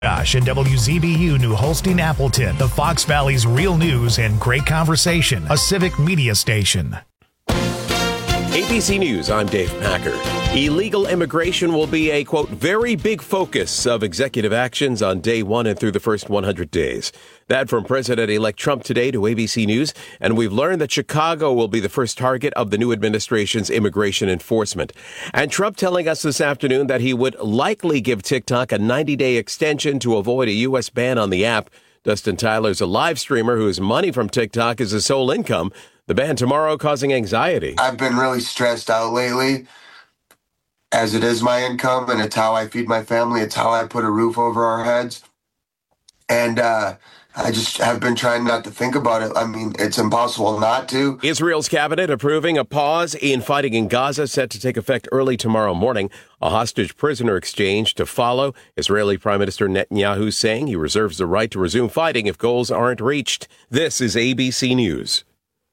Josh and WZBU New Holstein Appleton, the Fox Valley's real news and great conversation, a civic media station. ABC News, I'm Dave Packer. Illegal immigration will be a, quote, very big focus of executive actions on day one and through the first 100 days. That from President-elect Trump today to ABC News. And we've learned that Chicago will be the first target of the new administration's immigration enforcement. And Trump telling us this afternoon that he would likely give TikTok a 90-day extension to avoid a U.S. ban on the app. Dustin Tyler's a live streamer whose money from TikTok is his sole income. The ban tomorrow causing anxiety. I've been really stressed out lately, as it is my income, and it's how I feed my family. It's how I put a roof over our heads. And I just have been trying not to think about it. I mean, it's impossible not to. Israel's cabinet approving a pause in fighting in Gaza set to take effect early tomorrow morning. A hostage prisoner exchange to follow. Israeli Prime Minister Netanyahu saying he reserves the right to resume fighting if goals aren't reached. This is ABC News.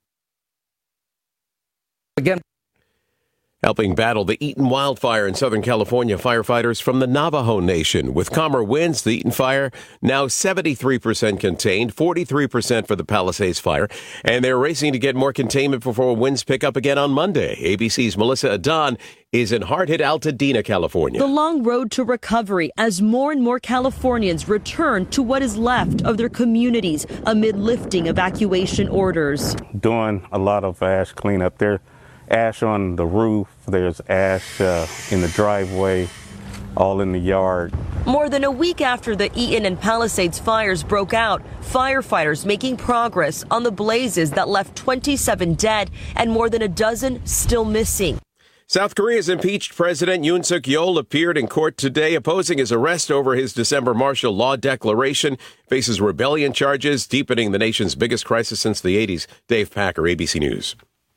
Again. Helping battle the Eaton wildfire in Southern California, firefighters from the Navajo Nation. With calmer winds, the Eaton fire now 73% contained, 43% for the Palisades fire. And they're racing to get more containment before winds pick up again on Monday. ABC's Melissa Adon is in hard-hit Altadena, California. The long road to recovery as more and more Californians return to what is left of their communities amid lifting evacuation orders. Doing a lot of ash cleanup there. Ash on the roof, there's ash in the driveway, all in the yard. More than a week after the Eaton and Palisades fires broke out, firefighters making progress on the blazes that left 27 dead and more than a dozen still missing. South Korea's impeached President Yoon Suk Yeol appeared in court today opposing his arrest over his December martial law declaration, faces rebellion charges, deepening the nation's biggest crisis since the 80s. Dave Packer, ABC News.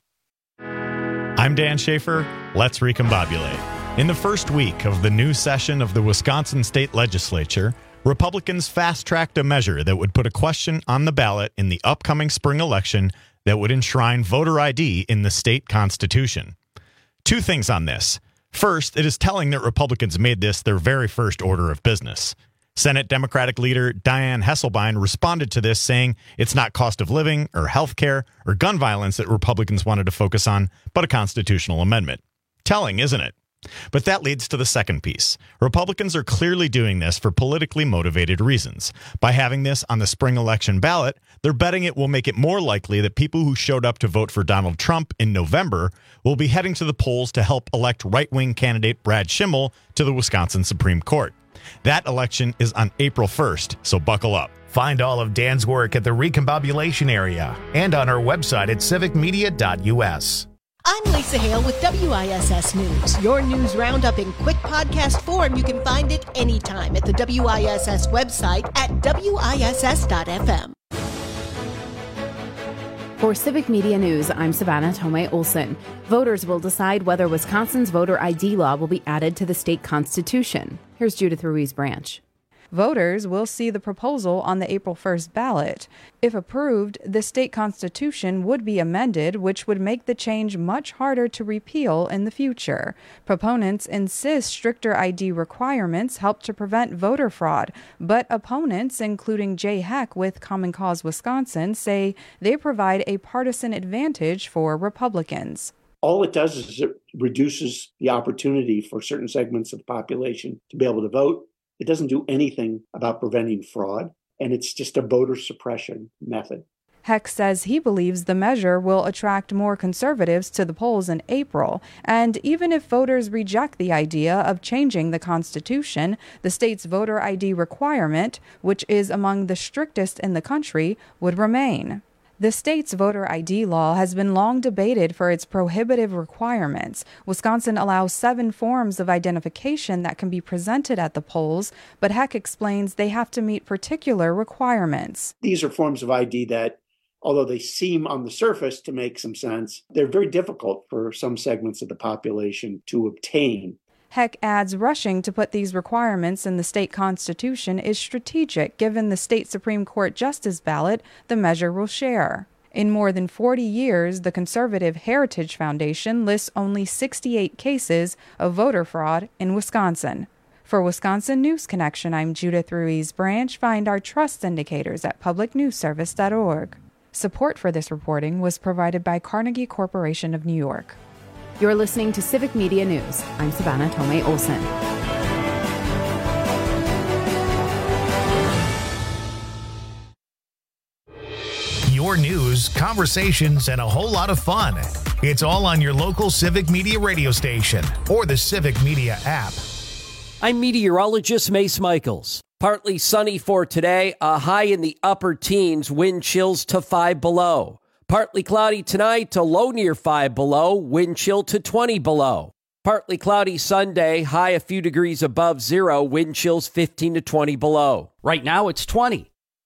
I'm Dan Schaefer. Let's recombobulate. In the first week of the new session of the Wisconsin State Legislature, Republicans fast-tracked a measure that would put a question on the ballot in the upcoming spring election that would enshrine voter ID in the state constitution. Two things on this. First, it is telling that Republicans made this their very first order of business. Senate Democratic leader Dianne Hesselbein responded to this, saying it's not cost of living or health care or gun violence that Republicans wanted to focus on, but a constitutional amendment. Telling, isn't it? But that leads to the second piece. Republicans are clearly doing this for politically motivated reasons. By having this on the spring election ballot, they're betting it will make it more likely that people who showed up to vote for Donald Trump in November will be heading to the polls to help elect right-wing candidate Brad Schimmel to the Wisconsin Supreme Court. That election is on April 1st, so buckle up. Find all of Dan's work at the Recombobulation area and on our website at civicmedia.us. I'm Lisa Hale with WISS News. Your news roundup in quick podcast form. You can find it anytime at the WISS website at WISS.fm. For Civic Media News, I'm Savannah Tomei Olson. Voters will decide whether Wisconsin's voter ID law will be added to the state constitution. Here's Judith Ruiz Branch. Voters will see the proposal on the April 1st ballot. If approved, the state constitution would be amended, which would make the change much harder to repeal in the future. Proponents insist stricter ID requirements help to prevent voter fraud, but opponents, including Jay Heck with Common Cause Wisconsin, say they provide a partisan advantage for Republicans. All it does is it reduces the opportunity for certain segments of the population to be able to vote. It doesn't do anything about preventing fraud, and it's just a voter suppression method. Heck says he believes the measure will attract more conservatives to the polls in April, and even if voters reject the idea of changing the Constitution, the state's voter ID requirement, which is among the strictest in the country, would remain. The state's voter ID law has been long debated for its prohibitive requirements. Wisconsin allows 7 forms of identification that can be presented at the polls, but Heck explains they have to meet particular requirements. These are forms of ID that, although they seem on the surface to make some sense, they're very difficult for some segments of the population to obtain. Heck adds rushing to put these requirements in the state constitution is strategic given the state Supreme Court justice ballot the measure will share. In more than 40 years, the conservative Heritage Foundation lists only 68 cases of voter fraud in Wisconsin. For Wisconsin News Connection, I'm Judith Ruiz Branch. Find our trust indicators at publicnewsservice.org. Support for this reporting was provided by Carnegie Corporation of New York. You're listening to Civic Media News. I'm Savannah Tomei Olson. Your news, conversations, and a whole lot of fun. It's all on your local Civic Media radio station or the Civic Media app. I'm meteorologist Mace Michaels. Partly sunny for today, a high in the upper teens, wind chills to 5 below. Partly cloudy tonight to low near 5 below, wind chill to 20 below. Partly cloudy Sunday, high a few degrees above zero, wind chills 15 to 20 below. Right now it's 20.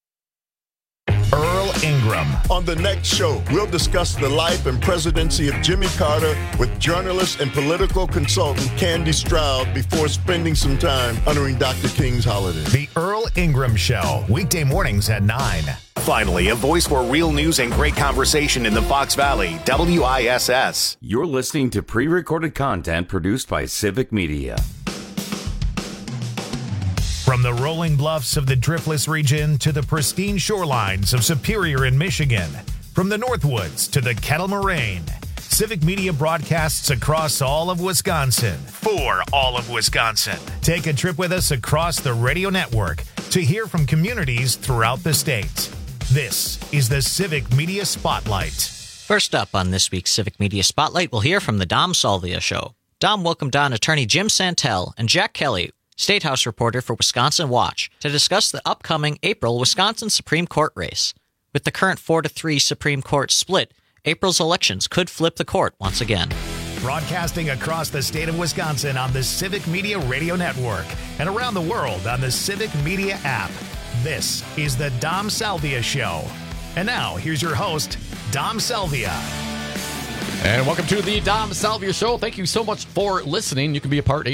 Earl Ingram. On the next show, we'll discuss the life and presidency of Jimmy Carter with journalist and political consultant Candy Stroud before spending some time honoring Dr. King's holiday. The Earl Ingram Show, weekday mornings at 9. Finally, a voice for real news and great conversation in the Fox Valley, WISS. You're listening to pre-recorded content produced by Civic Media. From the rolling bluffs of the Driftless region to the pristine shorelines of Superior in Michigan, from the Northwoods to the Kettle Moraine, Civic Media broadcasts across all of Wisconsin for all of Wisconsin. Take a trip with us across the radio network to hear from communities throughout the state. This is the Civic Media Spotlight. First up on this week's Civic Media Spotlight, we'll hear from the Dom Salvia Show. Dom welcomed on attorney Jim Santel and Jack Kelly, State House reporter for Wisconsin Watch, to discuss the upcoming April Wisconsin Supreme Court race. With the current 4-3 Supreme Court split, April's elections could flip the court once again. Broadcasting across the state of Wisconsin on the Civic Media Radio Network and around the world on the Civic Media app. This is the Dom Salvia Show. And now, here's your host, Dom Salvia. And welcome to the Dom Salvia Show. Thank you so much for listening. You can be a part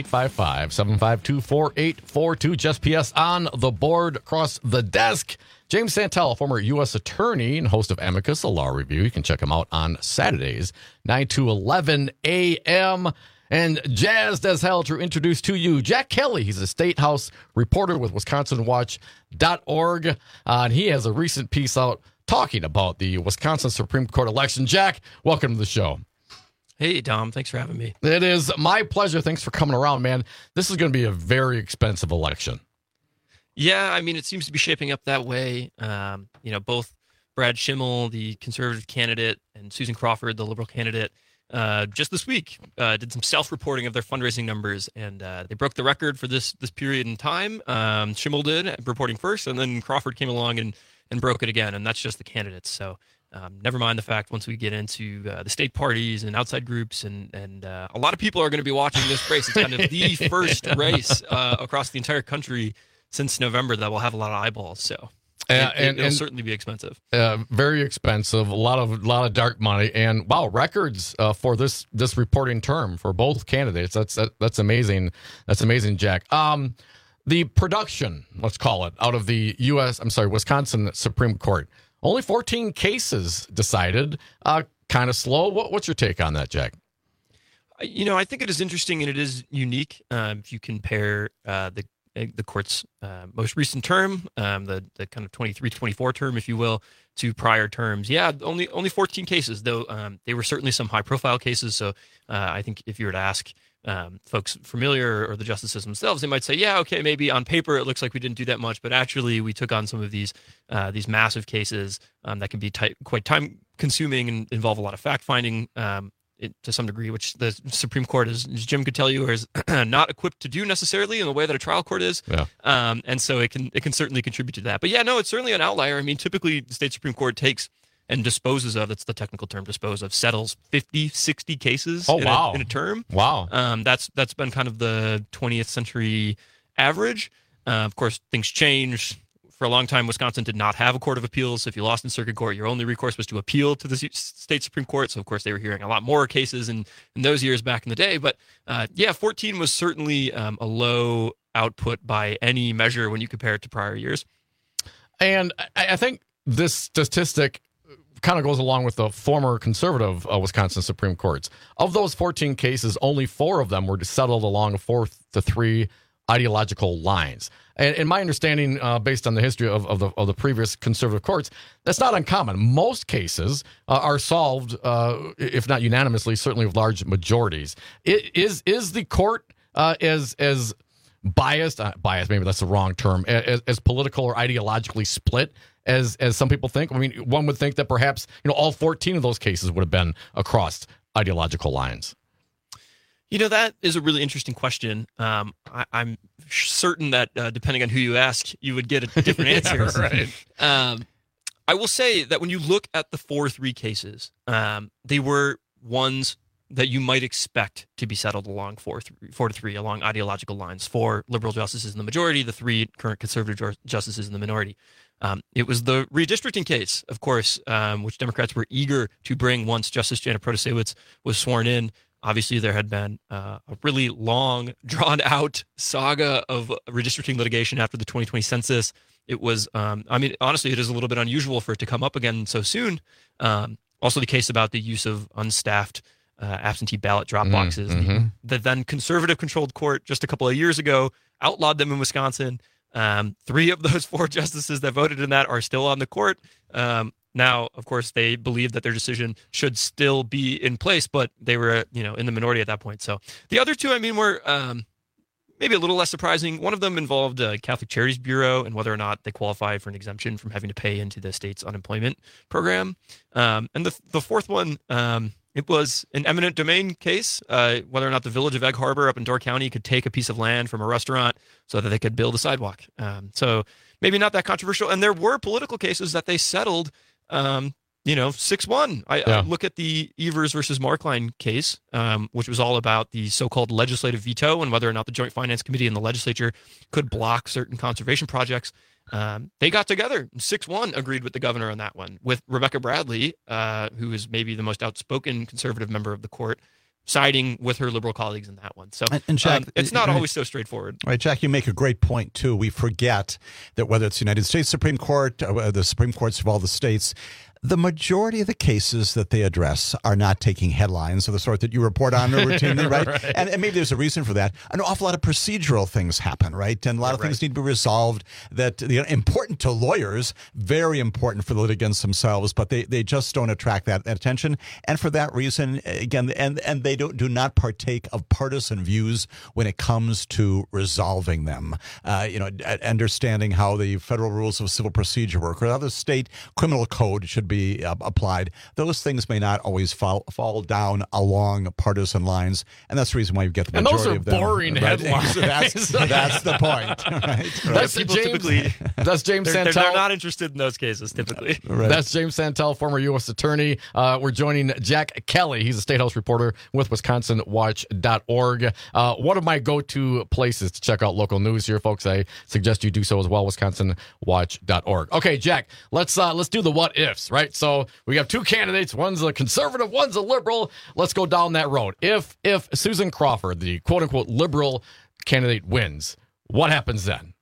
855-752-4842. Just PS on the board across the desk. James Santel, former U.S. attorney and host of Amicus, a law review. You can check him out on Saturdays, 9 to 11 a.m. And jazzed as hell to introduce to you Jack Kelly. He's a State House reporter with WisconsinWatch.org. And he has a recent piece out talking about the Wisconsin Supreme Court election. Jack, welcome to the show. Hey, Dom. Thanks for having me. It is my pleasure. Thanks for coming around, man. This is going to be a very expensive election. Yeah, I mean, it seems to be shaping up that way. Both Brad Schimmel, the conservative candidate, and Susan Crawford, the liberal candidate, just this week did some self-reporting of their fundraising numbers, and they broke the record for this period in time. Schimmel did, reporting first, and then Crawford came along and broke it again, and that's just the candidates. So never mind the fact once we get into the state parties and outside groups, and a lot of people are going to be watching this race. It's kind of the first race across the entire country since November that will have a lot of eyeballs. So it'll certainly be expensive. Very expensive. A lot of dark money, and wow, records for this reporting term for both candidates. That's amazing. That's amazing, Jack. The production, let's call it, out of the Wisconsin Supreme Court. Only 14 cases decided. Kind of slow. What's your take on that, Jack? I think it is interesting and it is unique. If you compare the court's most recent term, the kind of 23-24 term, if you will, to prior terms. Yeah, only 14 cases, though they were certainly some high-profile cases. So I think if you were to ask folks familiar or the justices themselves, they might say, yeah, okay, maybe on paper it looks like we didn't do that much, but actually we took on some of these massive cases that can be quite time-consuming and involve a lot of fact-finding to some degree, which the Supreme Court, as Jim could tell you, is not equipped to do necessarily in the way that a trial court is. Yeah. And so it can certainly contribute to that. But yeah, no, it's certainly an outlier. I mean, typically the state Supreme Court takes and disposes of, that's the technical term, settles 50, 60 cases in a term. Wow. That's been kind of the 20th century average. Of course, things change. For a long time, Wisconsin did not have a court of appeals. If you lost in circuit court, your only recourse was to appeal to the state Supreme Court. So, of course, they were hearing a lot more cases in those years back in the day. But, 14 was certainly a low output by any measure when you compare it to prior years. And I think this statistic kind of goes along with the former conservative Wisconsin Supreme Courts. Of those 14 cases, only 4 of them were settled along a 4-3 ideological lines. And in my understanding, based on the history of the previous conservative courts, that's not uncommon. Most cases are solved, if not unanimously, certainly with large majorities. Is the court as biased, maybe that's the wrong term, as political or ideologically split as some people think? I mean, one would think that perhaps all 14 of those cases would have been across ideological lines. That is a really interesting question. I'm certain that depending on who you ask, you would get a different answers. Right. I will say that when you look at the 4-3 cases, they were ones that you might expect to be settled along 4-3 along ideological lines. 4 liberal justices in the majority, the 3 current conservative justices in the minority. It was the redistricting case, of course, which Democrats were eager to bring once Justice Janet Protasiewicz was sworn in. Obviously, there had been a really long, drawn-out saga of redistricting litigation after the 2020 census. It was, honestly, it is a little bit unusual for it to come up again so soon. Also, the case about the use of unstaffed absentee ballot drop boxes. Mm-hmm. The then conservative-controlled court just a couple of years ago outlawed them in Wisconsin. 3 of those 4 justices that voted in that are still on the court. Now, of course, they believe that their decision should still be in place, but they were, in the minority at that point. So the other 2, were maybe a little less surprising. One of them involved Catholic Charities Bureau and whether or not they qualify for an exemption from having to pay into the state's unemployment program. And the 4th one, it was an eminent domain case, whether or not the village of Egg Harbor up in Door County could take a piece of land from a restaurant so that they could build a sidewalk. So maybe not that controversial. And there were political cases that they settled 6-1. I look at the Evers versus Markline case, which was all about the so-called legislative veto and whether or not the Joint Finance Committee and the legislature could block certain conservation projects. They got together. 6-1 agreed with the governor on that one, with Rebecca Bradley, who is maybe the most outspoken conservative member of the court, siding with her liberal colleagues in that one. So and Jack, it's not always so straightforward. Right, Jack, you make a great point, too. We forget that whether it's the United States Supreme Court, the Supreme Courts of all the states, the majority of the cases that they address are not taking headlines of the sort that you report on routinely, right? Right. And maybe there's a reason for that. An awful lot of procedural things happen, right? And a lot of things need to be resolved that important to lawyers, very important for the litigants themselves, but they just don't attract that attention. And for that reason, again, and they do not partake of partisan views when it comes to resolving them. Understanding how the federal rules of civil procedure work or how the state criminal code should be applied. Those things may not always fall down along partisan lines, and that's the reason why you get the majority of them. And those are boring headlines. That's the point. Right? That's James Santel. They're not interested in those cases, typically. Right. That's James Santel, former U.S. attorney. We're joining Jack Kelly. He's a State House reporter with WisconsinWatch.org. One of my go-to places to check out local news here, folks. I suggest you do so as well, WisconsinWatch.org. Okay, Jack, let's do the what ifs, right? So we have 2 candidates. One's a conservative, one's a liberal. Let's go down that road. If Susan Crawford, the quote-unquote liberal candidate, wins, what happens then?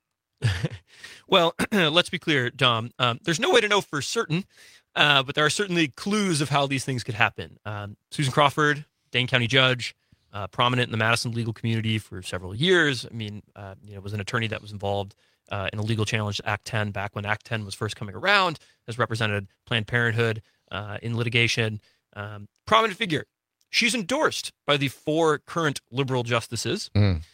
Well, let's be clear, Dom. There's no way to know for certain, but there are certainly clues of how these things could happen. Susan Crawford, Dane County judge, prominent in the Madison legal community for several years. Was an attorney that was involved in a legal challenge to Act 10 back when Act 10 was first coming around, has represented Planned Parenthood in litigation. Prominent figure. She's endorsed by the 4 current liberal justices.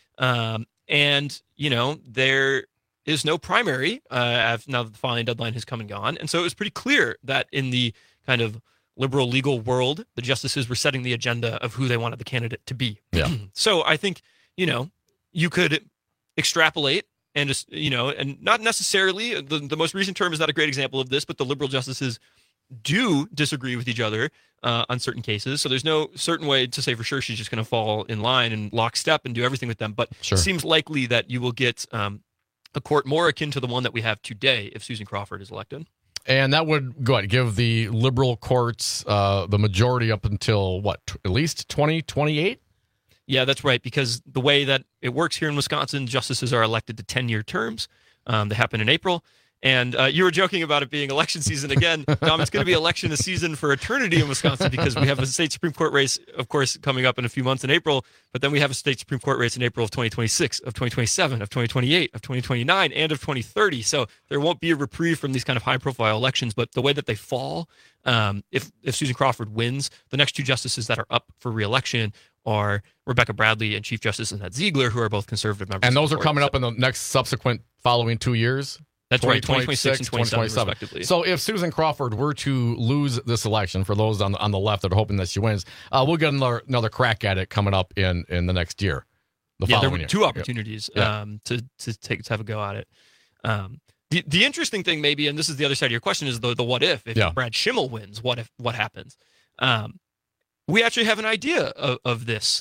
And, there is no primary now that the filing deadline has come and gone. And so it was pretty clear that in the kind of liberal legal world, the justices were setting the agenda of who they wanted the candidate to be. Yeah. So I think, you could extrapolate and just, and not necessarily the most recent term is not a great example of this, but the liberal justices do disagree with each other on certain cases. So there's no certain way to say for sure she's just going to fall in line and lockstep and do everything with them. But Sure. It seems likely that you will get a court more akin to the one that we have today if Susan Crawford is elected. And that would give the liberal courts the majority up until at least 2028? Yeah, that's right. Because the way that it works here in Wisconsin, justices are elected to 10-year terms. They happen in April. And you were joking about it being election season again. Dom, it's going to be election season for eternity in Wisconsin because we have a state Supreme Court race, of course, coming up in a few months in April. But then we have a state Supreme Court race in April of 2026, of 2027, of 2028, of 2029, and of 2030. So there won't be a reprieve from these kind of high-profile elections. But the way that they fall, if Susan Crawford wins, the next two justices that are up for re-election are Rebecca Bradley and Chief Justice Annette Ziegler, who are both conservative members. And those are coming up in the next subsequent following 2 years? That's right, 2026 and 2027, respectively. So if Susan Crawford were to lose this election, for those on the left that are hoping that she wins, we'll get another crack at it coming up in the next year. There were two opportunities to have a go at it. The interesting thing, maybe, and this is the other side of your question, is the what if Brad Schimmel wins, what happens? We actually have an idea of this.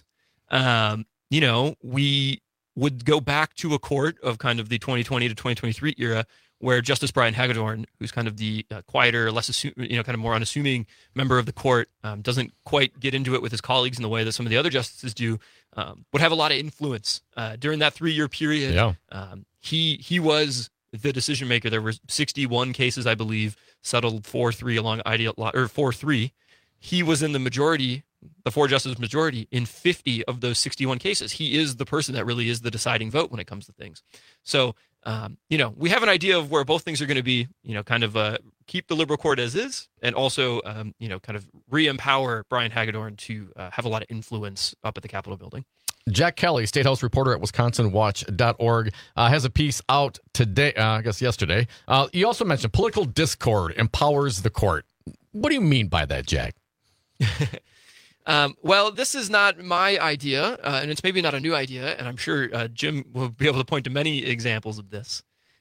We would go back to a court of kind of the 2020 to 2023 era where Justice Brian Hagedorn, who's kind of the quieter, less kind of more unassuming member of the court, doesn't quite get into it with his colleagues in the way that some of the other justices do, would have a lot of influence during that 3-year period. Yeah. He was the decision maker. There were 61 cases, I believe, settled 4-3 along ideal or 4-3. He was in the majority. The 4-justice majority in 50 of those 61 cases. He is the person that really is the deciding vote when it comes to things. So, we have an idea of where both things are going to be, kind of keep the liberal court as is, and also, kind of re-empower Brian Hagedorn to have a lot of influence up at the Capitol building. Jack Kelly, State House reporter at WisconsinWatch.org, has a piece out today, yesterday. You also mentioned political discord empowers the court. What do you mean by that, Jack? Well, this is not my idea, and it's maybe not a new idea, and I'm sure Jim will be able to point to many examples of this.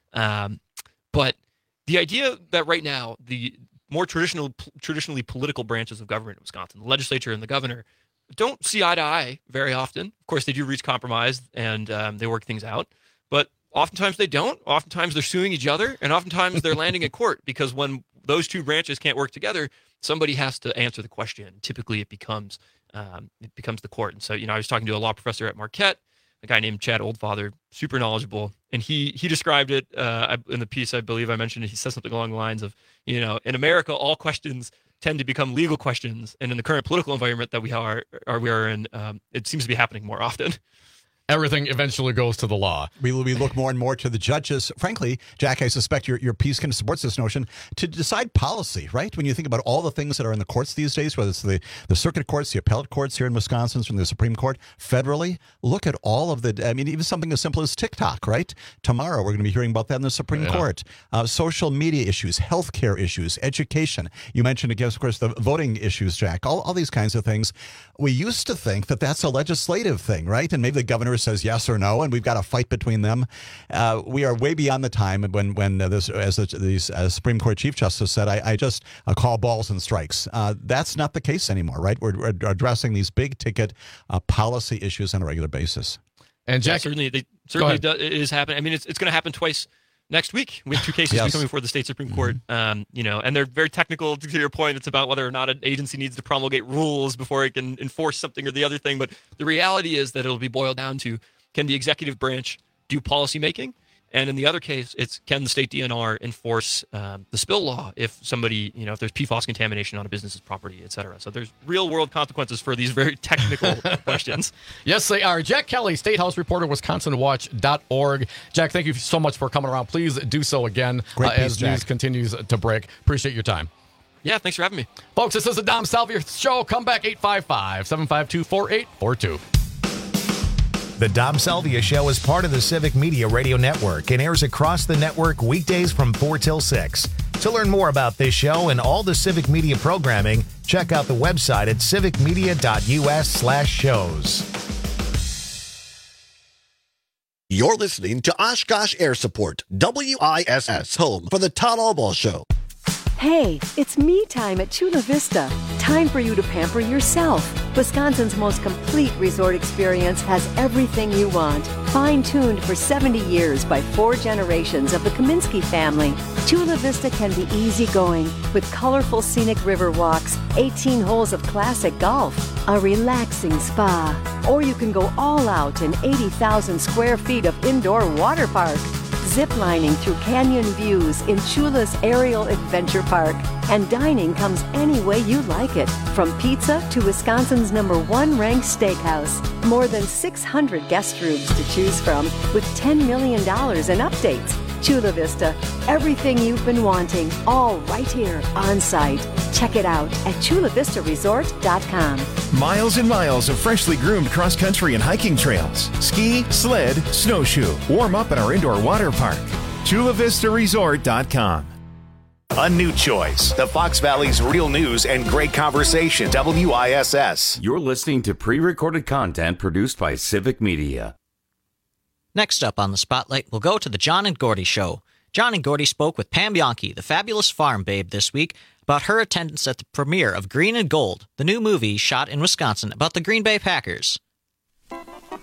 But the idea that right now, the more traditionally political branches of government in Wisconsin, the legislature and the governor, don't see eye to eye very often. Of course, they do reach compromise, and they work things out. But oftentimes they don't. Oftentimes they're suing each other, and oftentimes they're landing in court, because when those two branches can't work together, somebody has to answer the question. Typically, it becomes the court. And so, I was talking to a law professor at Marquette, a guy named Chad Oldfather, super knowledgeable, and he described it in the piece. I believe I mentioned it. He said something along the lines of, in America, all questions tend to become legal questions, and in the current political environment that we are in, it seems to be happening more often. Everything eventually goes to the law. We look more and more to the judges. Frankly, Jack, I suspect your piece kind of supports this notion to decide policy, right? When you think about all the things that are in the courts these days, whether it's the circuit courts, the appellate courts here in Wisconsin, from the Supreme Court, federally, look at all of even something as simple as TikTok, right? Tomorrow, we're going to be hearing about that in the Supreme Court. Social media issues, healthcare issues, education. You mentioned, again, of course, the voting issues, Jack, all these kinds of things. We used to think that that's a legislative thing, right? And maybe the governor says yes or no, and we've got a fight between them. We are way beyond the time when the Supreme Court Chief Justice said, I just call balls and strikes. That's not the case anymore, right? We're addressing these big ticket policy issues on a regular basis. And Jack, certainly it is happening. I mean, it's going to happen twice next week. We have two cases coming before the state Supreme Court, and they're very technical. To your point, it's about whether or not an agency needs to promulgate rules before it can enforce something or the other thing. But the reality is that it'll be boiled down to, can the executive branch do policy making? And in the other case, it's, can the state DNR enforce the spill law if somebody, if there's PFAS contamination on a business's property, et cetera. So there's real world consequences for these very technical questions. Yes, they are. Jack Kelly, State House reporter, WisconsinWatch.org. Jack, thank you so much for coming around. Please do so again as news continues to break. Appreciate your time. Yeah, thanks for having me. Folks, this is the Dom Salvia Show. Come back 855-752-4842. The Dom Salvia Show is part of the Civic Media Radio Network and airs across the network weekdays from 4 till 6. To learn more about this show and all the Civic Media programming, check out the website at civicmedia.us/shows. You're listening to Oshkosh Air Support, WISS, home for the Todd Albaugh Show. Hey, it's me time at Chula Vista. Time for you to pamper yourself. Wisconsin's most complete resort experience has everything you want. Fine-tuned for 70 years by 4 generations of the Kaminsky family, Chula Vista can be easygoing with colorful scenic river walks, 18 holes of classic golf, a relaxing spa, or you can go all out in 80,000 square feet of indoor water park. ziplining through canyon views in Chula's Aerial Adventure Park. And dining comes any way you like it, from pizza to Wisconsin's #1 ranked steakhouse. More than 600 guest rooms to choose from with $10 million in updates. Chula Vista, everything you've been wanting, all right here on site. Check it out at chulavistaresort.com. Miles and miles of freshly groomed cross-country and hiking trails. Ski, sled, snowshoe. Warm up at our indoor water park. chulavistaresort.com. A new choice. The Fox Valley's real news and great conversation. WISS. You're listening to pre-recorded content produced by Civic Media. Next up on the Spotlight, we'll go to the John and Gordy Show. John and Gordy spoke with Pam Bianchi, the fabulous farm babe, this week about her attendance at the premiere of Green and Gold, the new movie shot in Wisconsin about the Green Bay Packers. The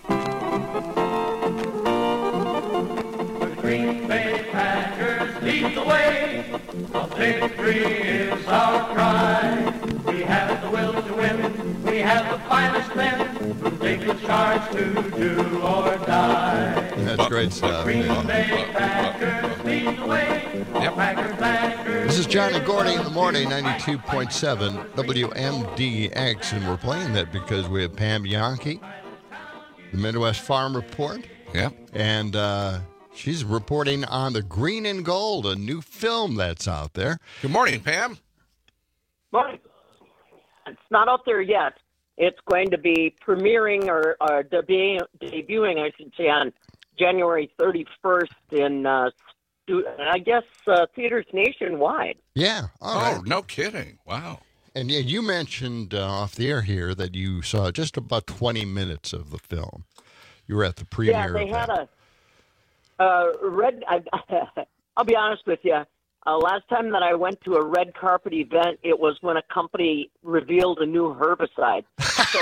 Green Bay Packers lead the way. A victory is our cry. We have the will to win. We have the finest men who take the charge to do or die. That's great stuff. Green Bay Packers lead the way. Packers. This is John and Gordy in the morning, 92.7 WMDX, and we're playing that because we have Pam Bianchi, the Midwest Farm Report. Yeah. And she's reporting on the Green and Gold, a new film that's out there. Good morning, Pam. Morning. It's not out there yet. It's going to be premiering or debuting, I should say, on January 31st in, I guess, theaters nationwide. Yeah. Oh, no kidding. Wow. And yeah, you mentioned off the air here that you saw just about 20 minutes of the film. You were at the premiere. Yeah, they had a red. I'll be honest with you. Last time that I went to a red carpet event, it was when a company revealed a new herbicide. So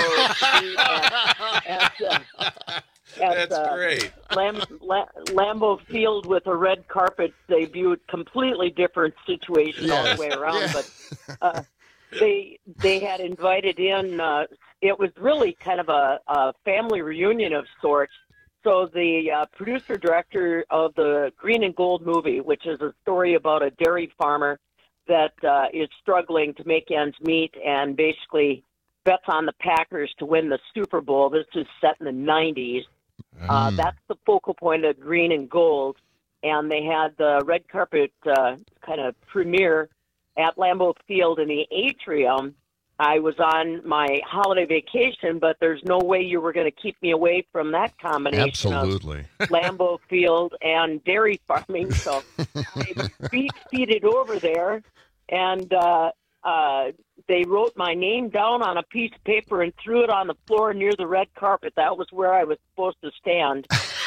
That's great. Lambeau Field with a red carpet debuted, completely different situation all the way around. Yes. But they had invited in. It was really kind of a family reunion of sorts. So the producer-director of the Green and Gold movie, which is a story about a dairy farmer that is struggling to make ends meet and basically bets on the Packers to win the Super Bowl. This is set in the 90s. That's the focal point of Green and Gold. And they had the red carpet kind of premiere at Lambeau Field in the atrium. I was on my holiday vacation, but there's no way you were going to keep me away from that combination Absolutely. of Lambeau Field and dairy farming. So I beat over there, and they wrote my name down on a piece of paper and threw it on the floor near the red carpet. That was where I was supposed to stand.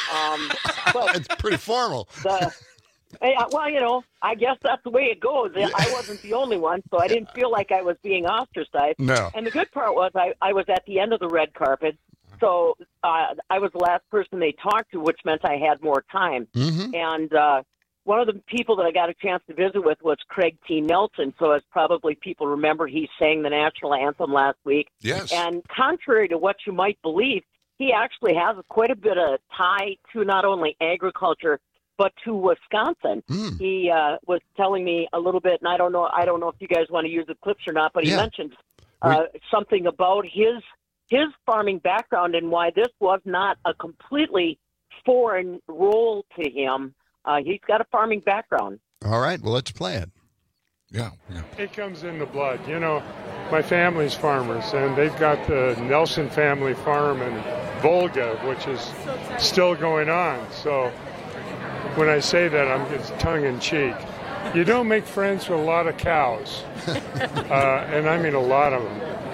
But it's pretty formal. Well, you know, I guess that's the way it goes. I wasn't the only one, so I didn't feel like I was being ostracized. No. And the good part was I was at the end of the red carpet, so I was the last person they talked to, which meant I had more time. Mm-hmm. And one of the people that I got a chance to visit with was Craig T. Nelson. So as probably people remember, he sang the national anthem last week. Yes. And contrary to what you might believe, he actually has quite a bit of tie to not only agriculture, but to Wisconsin. He was telling me a little bit, and I don't know if you guys want to use the clips or not, but he mentioned something about his farming background and why this was not a completely foreign role to him. He's got a farming background. All right, well, let's play it. Yeah. It comes in the blood. You know, my family's farmers, and they've got the Nelson family farm in Volga, which is still going on. So when I say that, it's tongue-in-cheek. You don't make friends with a lot of cows, and I mean a lot of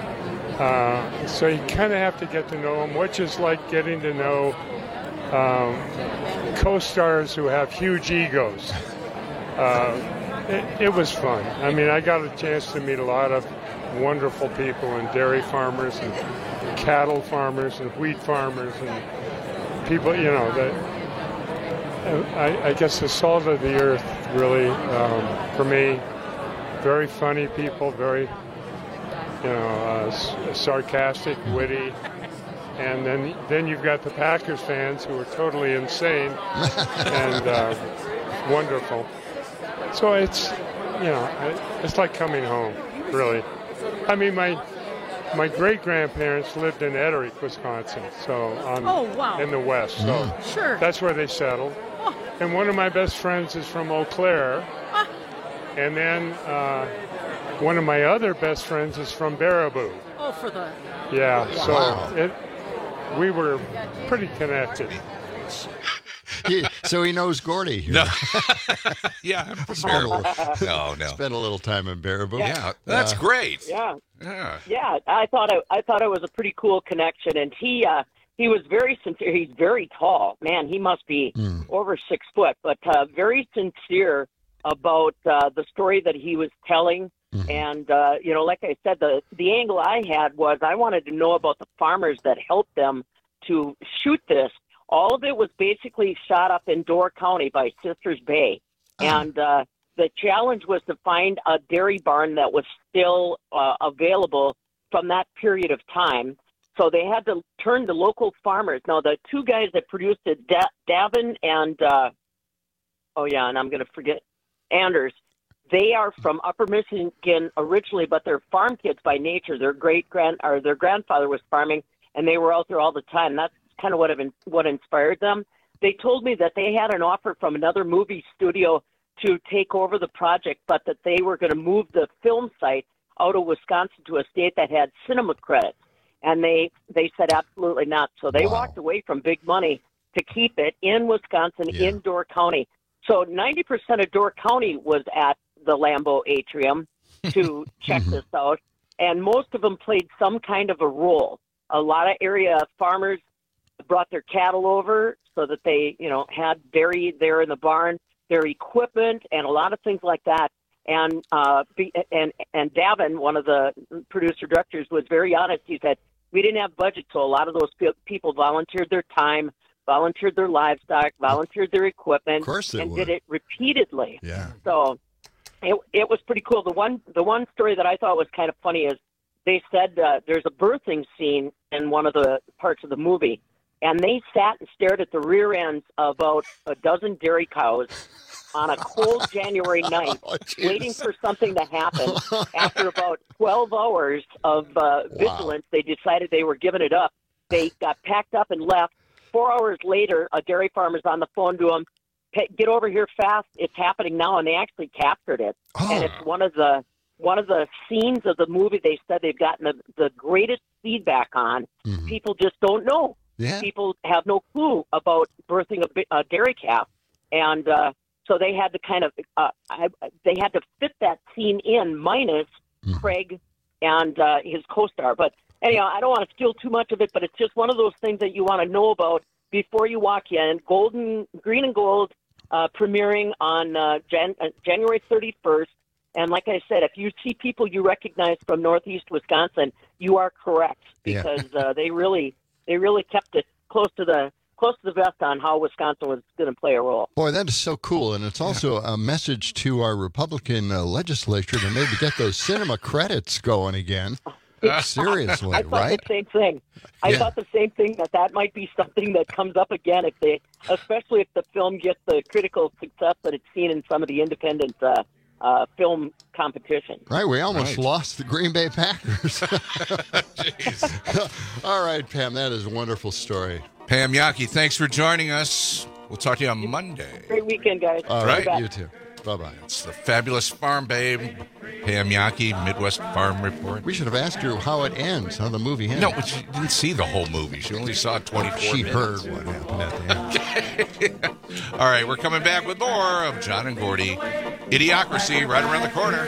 them. So you kind of have to get to know them, which is like getting to know co-stars who have huge egos. It was fun. I mean, I got a chance to meet a lot of wonderful people, and dairy farmers and cattle farmers and wheat farmers and people, you know, that I guess the salt of the earth, really, for me, very funny people, very, sarcastic, witty, And then you've got the Packers fans who are totally insane and wonderful. So it's, it's like coming home, really. I mean, my great-grandparents lived in Etterick, Wisconsin, so in the west. So Sure. That's where they settled. Oh. And one of my best friends is from Eau Claire. And then one of my other best friends is from Baraboo. Oh, for the... Yeah, so we were pretty connected. So he knows Gordy. No. Yeah, I'm from Baraboo. No. Spent a little time in Baraboo. Yeah, that's great. Yeah. Yeah. I thought it was a pretty cool connection, and he was very sincere. He's very tall, man. He must be over 6 foot, but very sincere about the story that he was telling. And like I said, the angle I had was I wanted to know about the farmers that helped them to shoot this. All of it was basically shot up in Door County by Sisters Bay. And the challenge was to find a dairy barn that was still available from that period of time. So they had to turn to local farmers. Now, the two guys that produced it, Davin and, and I'm going to forget, Anders, they are from Upper Michigan originally, but they're farm kids by nature. Their grandfather was farming, and they were out there all the time. That's kind of what inspired them. They told me that they had an offer from another movie studio to take over the project, but that they were going to move the film site out of Wisconsin to a state that had cinema credits. And they said absolutely not. So they walked away from big money to keep it in Wisconsin, in Door County. So 90% of Door County was at the Lambeau Atrium to check this out. And most of them played some kind of a role. A lot of area farmers brought their cattle over so that they, had dairy there in the barn, their equipment, and a lot of things like that. And Davin, one of the producer directors, was very honest. He said, we didn't have budget, so a lot of those people volunteered their time, volunteered their livestock, volunteered their equipment, and did it repeatedly. Yeah. So it was pretty cool. The one story that I thought was kind of funny is they said there's a birthing scene in one of the parts of the movie, and they sat and stared at the rear ends of about a dozen dairy cows on a cold January night, waiting for something to happen. After about 12 hours of vigilance, they decided they were giving it up. They got packed up and left. 4 hours later, a dairy farmer's on the phone to them, get over here fast, it's happening now, and they actually captured it. And it's one of the scenes of the movie they said they've gotten the greatest feedback on. People just don't know. People have no clue about birthing a dairy calf. And so they had to kind of they had to fit that scene in minus Craig and his co-star. But anyhow, I don't want to steal too much of it, but it's just one of those things that you want to know about before you walk in. Green and Gold premiering on January 31st. And like I said, if you see people you recognize from Northeast Wisconsin, you are correct, because they really kept it close to the vest on how Wisconsin was going to play a role. Boy, that is so cool. And it's also a message to our Republican legislature to maybe get those cinema credits going again. Seriously, I thought the same thing. I thought the same thing, that might be something that comes up again, especially if the film gets the critical success that it's seen in some of the independent film competition. Right, we almost lost the Green Bay Packers. All right, Pam, that is a wonderful story. Pam Jahnke, thanks for joining us. We'll talk to you on Monday. Great weekend, guys. All right, you too. Bye-bye. It's the fabulous farm babe, Pam Jahnke, Midwest Farm Report. We should have asked her how it ends, how the movie ends. No, she didn't see the whole movie. She only saw 24 minutes. She heard what happened at the end. All right, we're coming back with more of John and Gordy. Idiocracy right around the corner.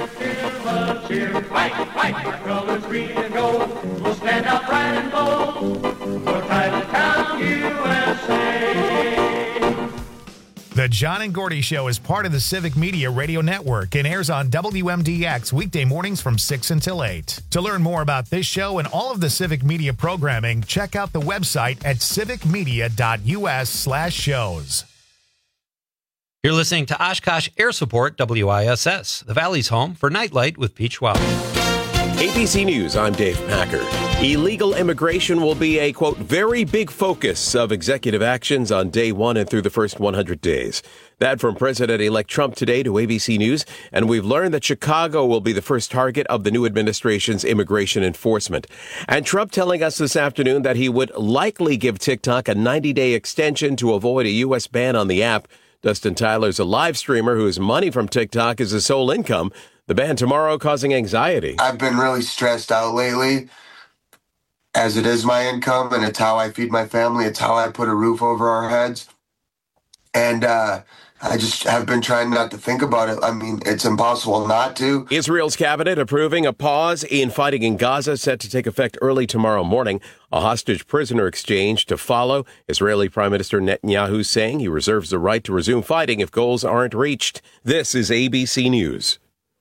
We'll stand up bright and bold for Titletown, USA. The John and Gordy Show is part of the Civic Media Radio Network and airs on WMDX weekday mornings from 6 until 8. To learn more about this show and all of the Civic Media programming, check out the website at civicmedia.us/shows. You're listening to Oshkosh Air Support WISS, the Valley's home for Nightlight with Peach Wow. ABC News, I'm Dave Packer. Illegal immigration will be a, quote, very big focus of executive actions on day one and through the first 100 days. That from President-elect Trump today to ABC News. And we've learned that Chicago will be the first target of the new administration's immigration enforcement. And Trump telling us this afternoon that he would likely give TikTok a 90-day extension to avoid a U.S. ban on the app. Dustin Tyler's a live streamer whose money from TikTok is his sole income. The ban tomorrow causing anxiety. I've been really stressed out lately, as it is my income, and it's how I feed my family. It's how I put a roof over our heads. And I just have been trying not to think about it. I mean, it's impossible not to. Israel's cabinet approving a pause in fighting in Gaza set to take effect early tomorrow morning. A hostage prisoner exchange to follow. Israeli Prime Minister Netanyahu saying he reserves the right to resume fighting if goals aren't reached. This is ABC News.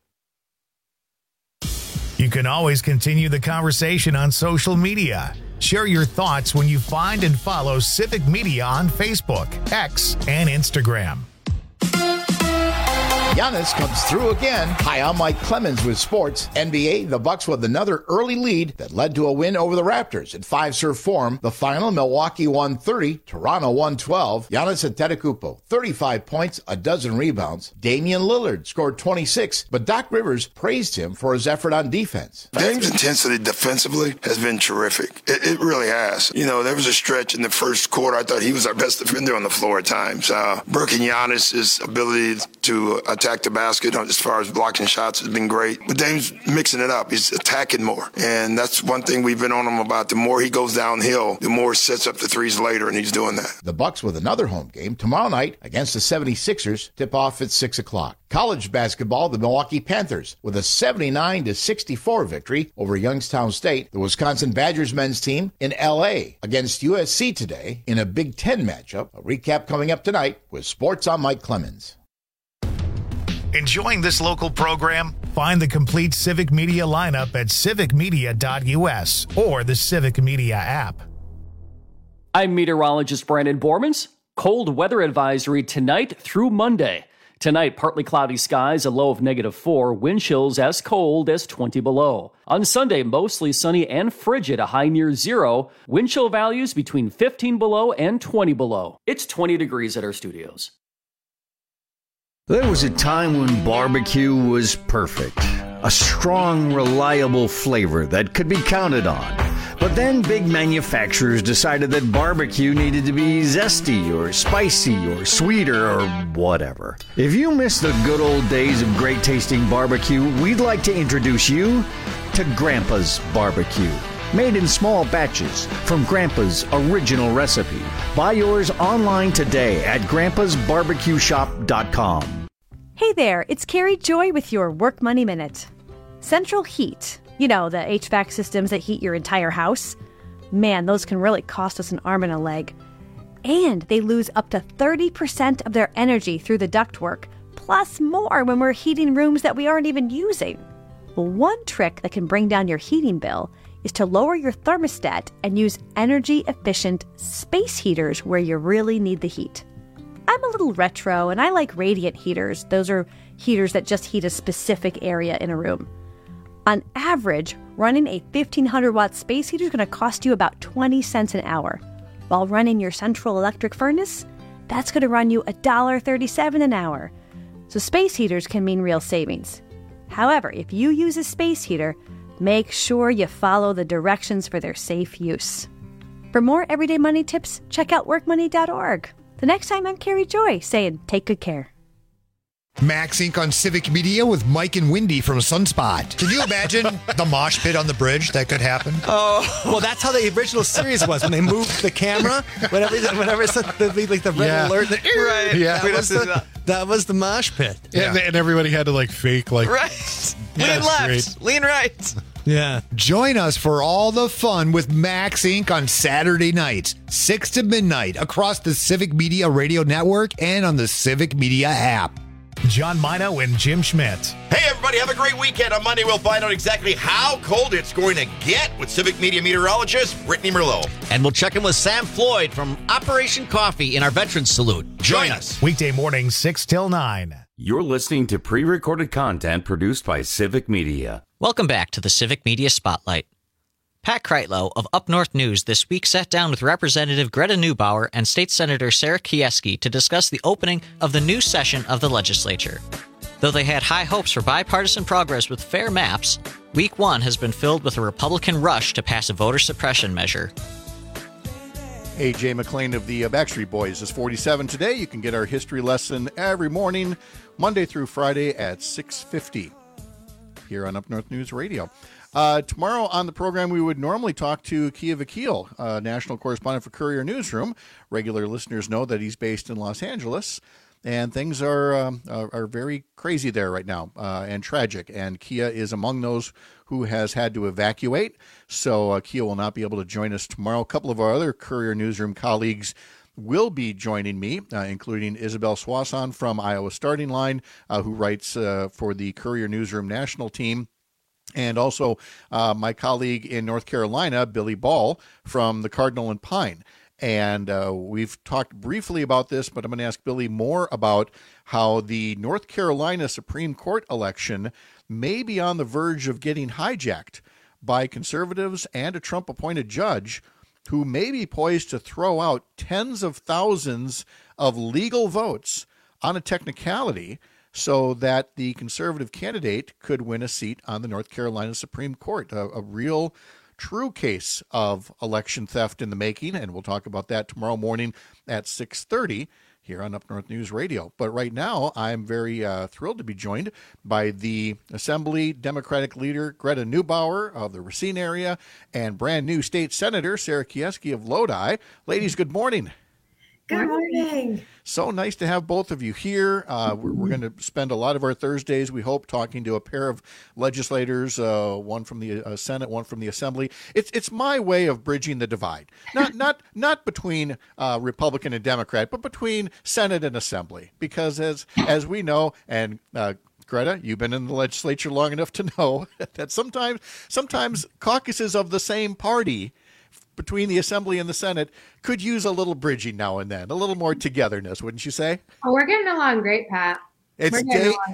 You can always continue the conversation on social media. Share your thoughts when you find and follow Civic Media on Facebook, X, and Instagram. Giannis comes through again. Hi, I'm Mike Clemens with sports. NBA, the Bucks with another early lead that led to a win over the Raptors at Fiserv Forum. The final, Milwaukee won 30, Toronto won 12. Giannis Antetokounmpo, 35 points, a dozen rebounds. Damian Lillard scored 26, but Doc Rivers praised him for his effort on defense. Dame's intensity defensively has been terrific. It really has. You know, there was a stretch in the first quarter. I thought he was our best defender on the floor at times. Burke and Giannis' ability to attack the basket as far as blocking shots has been great. But Dame's mixing it up. He's attacking more. And that's one thing we've been on him about. The more he goes downhill, the more he sets up the threes later, and he's doing that. The Bucks with another home game tomorrow night against the 76ers, tip off at 6 o'clock. College basketball, the Milwaukee Panthers with a 79-64 victory over Youngstown State. The Wisconsin Badgers men's team in L.A. against USC today in a Big Ten matchup. A recap coming up tonight with Sports on Mike Clemens. Enjoying this local program? Find the complete Civic Media lineup at civicmedia.us or the Civic Media app. I'm meteorologist Brandon Bormans. Cold weather advisory tonight through Monday. Tonight, partly cloudy skies, a low of -4, wind chills as cold as 20 below. On Sunday, mostly sunny and frigid, a high near 0. Wind chill values between 15 below and 20 below. It's 20 degrees at our studios. There was a time when barbecue was perfect. A strong, reliable flavor that could be counted on. But then big manufacturers decided that barbecue needed to be zesty or spicy or sweeter or whatever. If you miss the good old days of great tasting barbecue, we'd like to introduce you to Grandpa's Barbecue. Made in small batches from Grandpa's original recipe. Buy yours online today at grandpasbarbecueshop.com. Hey there, it's Carrie Joy with your Work Money Minute. Central Heat, you know, the HVAC systems that heat your entire house. Man, those can really cost us an arm and a leg. And they lose up to 30% of their energy through the ductwork, plus more when we're heating rooms that we aren't even using. Well, one trick that can bring down your heating bill is to lower your thermostat and use energy-efficient space heaters where you really need the heat. I'm a little retro, and I like radiant heaters. Those are heaters that just heat a specific area in a room. On average, running a 1,500-watt space heater is going to cost you about 20 cents an hour. While running your central electric furnace, that's going to run you $1.37 an hour. So space heaters can mean real savings. However, if you use a space heater, make sure you follow the directions for their safe use. For more everyday money tips, check out workmoney.org. The next time, I'm Carrie Joy saying, take good care. Max Inc. on Civic Media with Mike and Wendy from Sunspot. Can you imagine the mosh pit on the bridge that could happen? Oh, well, that's how the original series was when they moved the camera. Whenever it's the red alert, right? Yeah, that was the mosh pit. Yeah. And everybody had to fake right. Yeah, lean left, lean right. Yeah. Join us for all the fun with Max Inc. on Saturday nights, 6 to midnight, across the Civic Media Radio Network and on the Civic Media app. John Mino and Jim Schmidt. Hey, everybody, have a great weekend. On Monday, we'll find out exactly how cold it's going to get with Civic Media meteorologist Brittany Merlot. And we'll check in with Sam Floyd from Operation Coffee in our Veterans Salute. Join us. Weekday morning, 6 till 9. You're listening to pre-recorded content produced by Civic Media. Welcome back to the Civic Media Spotlight. Pat Kreitlow of Up North News this week sat down with Representative Greta Neubauer and State Senator Sarah Kieski to discuss the opening of the new session of the legislature. Though they had high hopes for bipartisan progress with fair maps, Week 1 has been filled with a Republican rush to pass a voter suppression measure. A.J. McLean of the Backstreet Boys is 47 today. You can get our history lesson every morning, Monday through Friday at 6:50 here on Up North News Radio. Tomorrow on the program, we would normally talk to Kia Vakil, national correspondent for Courier Newsroom. Regular listeners know that he's based in Los Angeles, and things are very crazy there right now and tragic. And Kia is among those who has had to evacuate, so Kia will not be able to join us tomorrow. A couple of our other Courier Newsroom colleagues will be joining me, including Isabel Swanson from Iowa Starting Line, who writes for the Courier Newsroom national team. And also my colleague in North Carolina, Billy Ball, from the Cardinal and Pine. And we've talked briefly about this, but I'm going to ask Billy more about how the North Carolina Supreme Court election may be on the verge of getting hijacked by conservatives and a Trump-appointed judge who may be poised to throw out tens of thousands of legal votes on a technicality so that the conservative candidate could win a seat on the North Carolina Supreme Court. A real, true case of election theft in the making, and we'll talk about that tomorrow morning at 6:30 here on Up North News Radio. But right now, I'm very thrilled to be joined by the Assembly Democratic leader, Greta Neubauer of the Racine area, and brand new state senator, Sarah Kieski of Lodi. Ladies, good morning. Good morning. So nice to have both of you here. We're going to spend a lot of our Thursdays, we hope, talking to a pair of legislators, one from the Senate, one from the Assembly. It's my way of bridging the divide, not between Republican and Democrat, but between Senate and Assembly. Because as we know, and Greta, you've been in the legislature long enough to know that sometimes caucuses of the same party between the Assembly and the Senate could use a little bridging now and then, a little more togetherness, wouldn't you say? Oh, we're getting along great, Pat. It's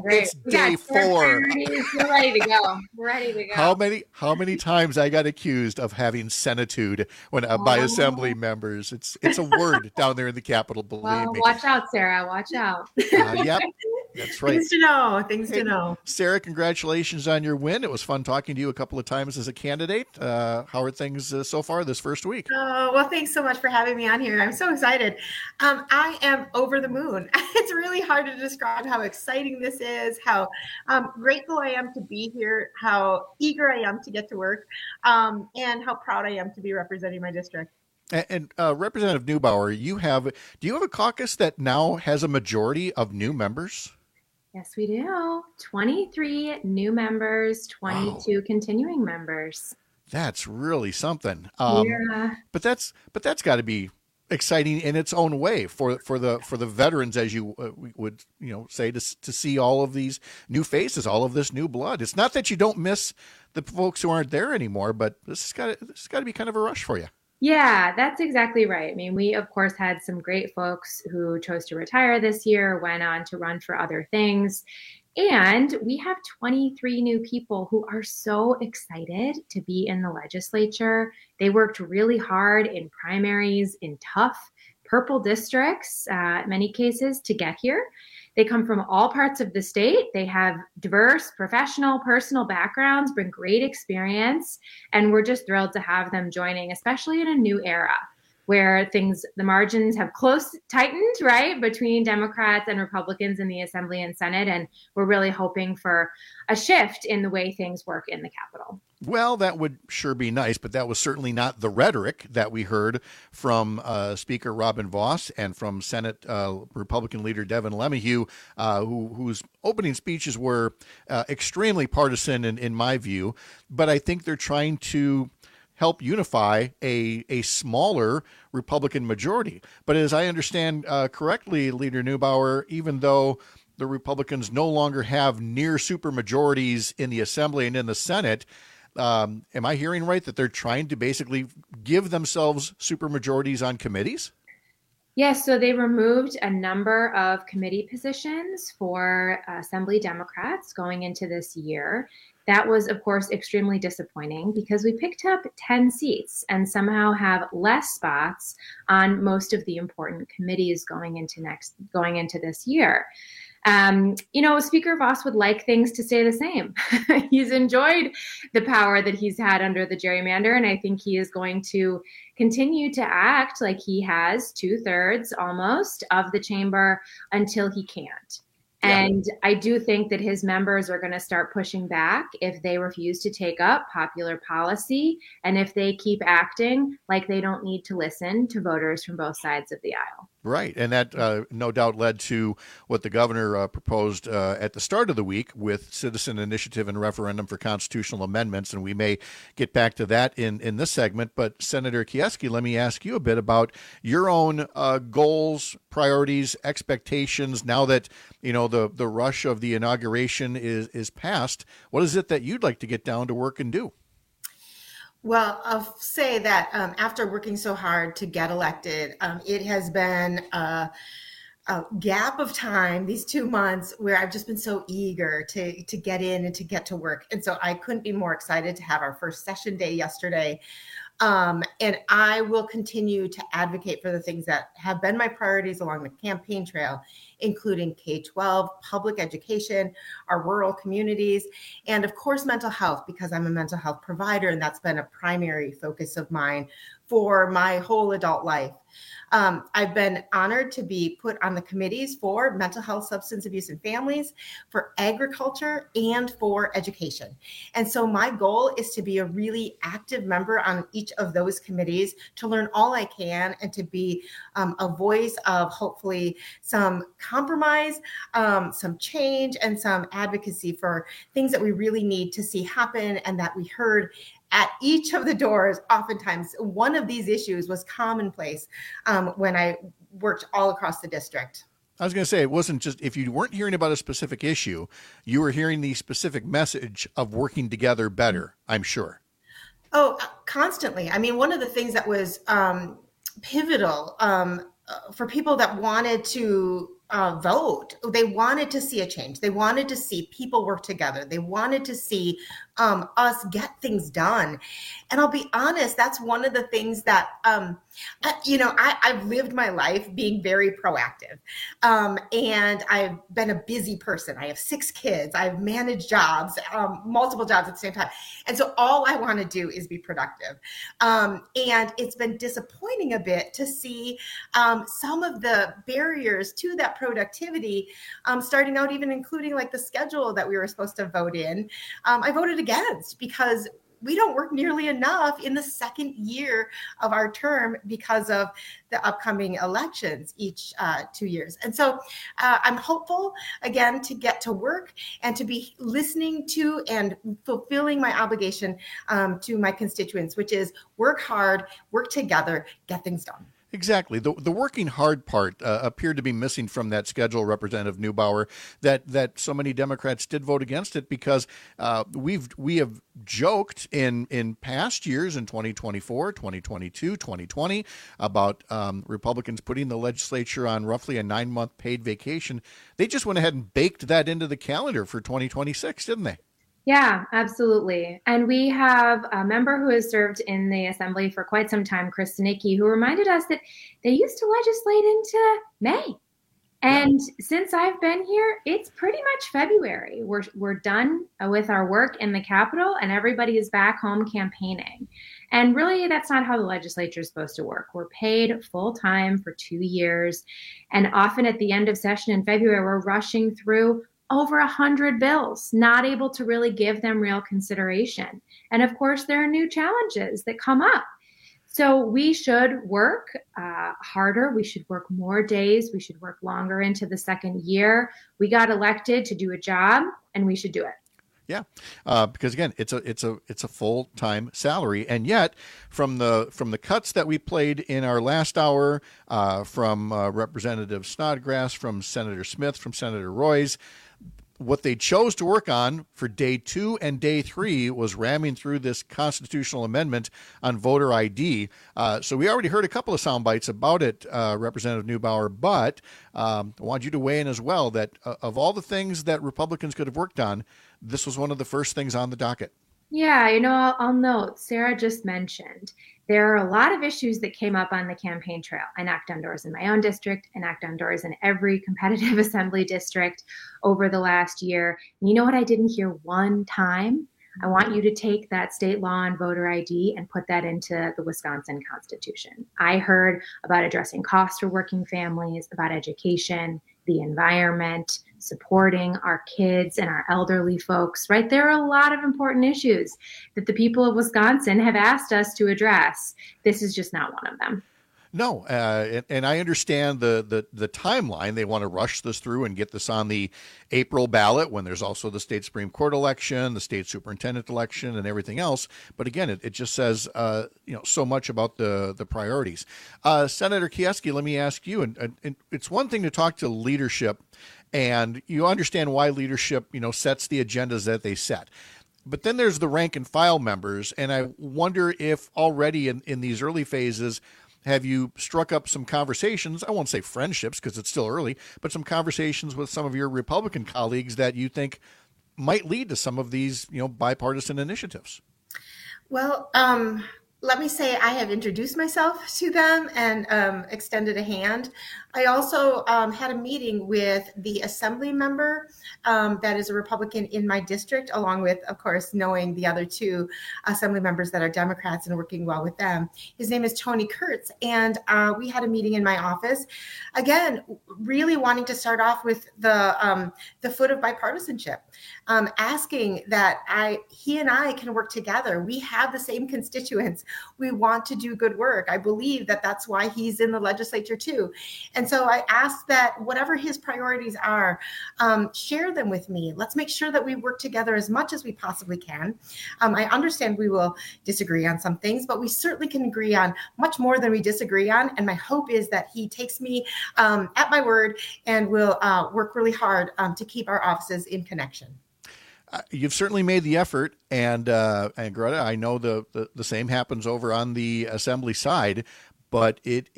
day 4. We're ready to go. We're ready to go. How many times I got accused of having senitude by Assembly members? It's a word down there in the Capitol. Believe me. Watch out, Sarah. Watch out. Yep. That's right. Things to know. Sarah, congratulations on your win. It was fun talking to you a couple of times as a candidate. How are things so far this first week? Oh, well, thanks so much for having me on here. I'm so excited. I am over the moon. It's really hard to describe how exciting this is, how grateful I am to be here, how eager I am to get to work, and how proud I am to be representing my district. And Representative Neubauer, do you have a caucus that now has a majority of new members? Yes, we do. 23 new members, 22 continuing members. That's really something. Yeah. But that's got to be exciting in its own way for the veterans, as you would say, to see all of these new faces, all of this new blood. It's not that you don't miss the folks who aren't there anymore, but this has got to be kind of a rush for you. Yeah, that's exactly right. I mean, we, of course, had some great folks who chose to retire this year, went on to run for other things. And we have 23 new people who are so excited to be in the legislature. They worked really hard in primaries, in tough purple districts, in many cases, to get here. They come from all parts of the state. They have diverse professional, personal backgrounds, bring great experience, and we're just thrilled to have them joining, especially in a new era where the margins have tightened, right, between Democrats and Republicans in the Assembly and Senate, and we're really hoping for a shift in the way things work in the Capitol. Well, that would sure be nice, but that was certainly not the rhetoric that we heard from Speaker Robin Vos and from Senate Republican leader Devin LeMahieu, whose opening speeches were extremely partisan in my view, but I think they're trying to help unify a smaller Republican majority. But as I understand correctly, Leader Neubauer, even though the Republicans no longer have near supermajorities in the Assembly and in the Senate, am I hearing right that they're trying to basically give themselves supermajorities on committees? Yes, so they removed a number of committee positions for Assembly Democrats going into this year. That was, of course, extremely disappointing because we picked up 10 seats and somehow have less spots on most of the important committees going into this year. Speaker Voss would like things to stay the same. He's enjoyed the power that he's had under the gerrymander, and I think he is going to continue to act like he has 2/3 almost of the chamber until he can't. Yeah. And I do think that his members are going to start pushing back if they refuse to take up popular policy and if they keep acting like they don't need to listen to voters from both sides of the aisle. Right. And that no doubt led to what the governor proposed at the start of the week with citizen initiative and referendum for constitutional amendments. And we may get back to that in this segment. But Senator Kieski, let me ask you a bit about your own goals, priorities, expectations. Now that, the rush of the inauguration is past, what is it that you'd like to get down to work and do? Well, I'll say that after working so hard to get elected, it has been a gap of time, these 2 months, where I've just been so eager to get in and to get to work. And so I couldn't be more excited to have our first session day yesterday. And I will continue to advocate for the things that have been my priorities along the campaign trail, including K-12, public education, our rural communities, and of course, mental health, because I'm a mental health provider, and that's been a primary focus of mine for my whole adult life. I've been honored to be put on the committees for mental health, substance abuse, and families, for agriculture, and for education. And so my goal is to be a really active member on each of those committees, to learn all I can, and to be a voice of hopefully some compromise, some change, and some advocacy for things that we really need to see happen and that we heard at each of the doors. Oftentimes, one of these issues was commonplace when I worked all across the district. I was going to say, it wasn't just, if you weren't hearing about a specific issue, you were hearing the specific message of working together better, I'm sure. Oh, constantly. I mean, one of the things that was pivotal for people that wanted to vote, they wanted to see a change. They wanted to see people work together. They wanted to see us get things done. And I'll be honest, that's one of the things that, I've lived my life being very proactive. And I've been a busy person. I have 6 kids. I've managed jobs, multiple jobs at the same time. And so all I want to do is be productive. And it's been disappointing a bit to see some of the barriers to that productivity, starting out even including like the schedule that we were supposed to vote in. I voted against because we don't work nearly enough in the second year of our term because of the upcoming elections each 2 years. And so I'm hopeful, again, to get to work and to be listening to and fulfilling my obligation to my constituents, which is work hard, work together, get things done. Exactly. The working hard part appeared to be missing from that schedule, Representative Neubauer, that so many Democrats did vote against it because we have joked in past years, in 2024, 2022, 2020, about Republicans putting the legislature on roughly a 9-month paid vacation. They just went ahead and baked that into the calendar for 2026, didn't they? Yeah, absolutely. And we have a member who has served in the assembly for quite some time, Chris Stanicki, who reminded us that they used to legislate into May. And since I've been here, it's pretty much February. We're done with our work in the Capitol and everybody is back home campaigning. And really, that's not how the legislature is supposed to work. We're paid full time for 2 years. And often at the end of session in February, we're rushing through over 100 bills, not able to really give them real consideration. And of course, there are new challenges that come up. So we should work harder. We should work more days. We should work longer into the second year. We got elected to do a job, and we should do it. Yeah, because again, it's a full-time salary, and yet from the cuts that we played in our last hour, from Representative Snodgrass, from Senator Smith, from Senator Royce, what they chose to work on for day 2 and day 3 was ramming through this constitutional amendment on voter ID. So we already heard a couple of sound bites about it, Representative Neubauer, but I want you to weigh in as well that of all the things that Republicans could have worked on, this was one of the first things on the docket. Yeah, I'll note, Sarah just mentioned, there are a lot of issues that came up on the campaign trail. I knocked on doors in my own district. I knocked on doors in every competitive assembly district over the last year. And you know what I didn't hear one time? I want you to take that state law on voter ID and put that into the Wisconsin Constitution. I heard about addressing costs for working families, about education, the environment, supporting our kids and our elderly folks, right? There are a lot of important issues that the people of Wisconsin have asked us to address. This is just not one of them. No, and I understand the timeline. They want to rush this through and get this on the April ballot when there's also the state Supreme Court election, the state superintendent election, and everything else. But again, it just says so much about the priorities. Senator Kieski, let me ask you, and it's one thing to talk to leadership, and you understand why leadership sets the agendas that they set. But then there's the rank and file members, and I wonder if already in these early phases, have you struck up some conversations? I won't say friendships because it's still early, but some conversations with some of your Republican colleagues that you think might lead to some of these, bipartisan initiatives. Well, let me say I have introduced myself to them and extended a hand. I also had a meeting with the assembly member that is a Republican in my district, along with, of course, knowing the other two assembly members that are Democrats and working well with them. His name is Tony Kurtz, and we had a meeting in my office. Again, really wanting to start off with the foot of bipartisanship, asking that he and I can work together. We have the same constituents. We want to do good work. I believe that that's why he's in the legislature too. And so I ask that whatever his priorities are, share them with me. Let's make sure that we work together as much as we possibly can. I understand we will disagree on some things, but we certainly can agree on much more than we disagree on. And my hope is that he takes me at my word and will work really hard to keep our offices in connection. You've certainly made the effort, and Greta, I know the same happens over on the assembly side, but it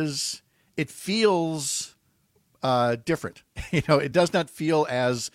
feels different. It does not feel as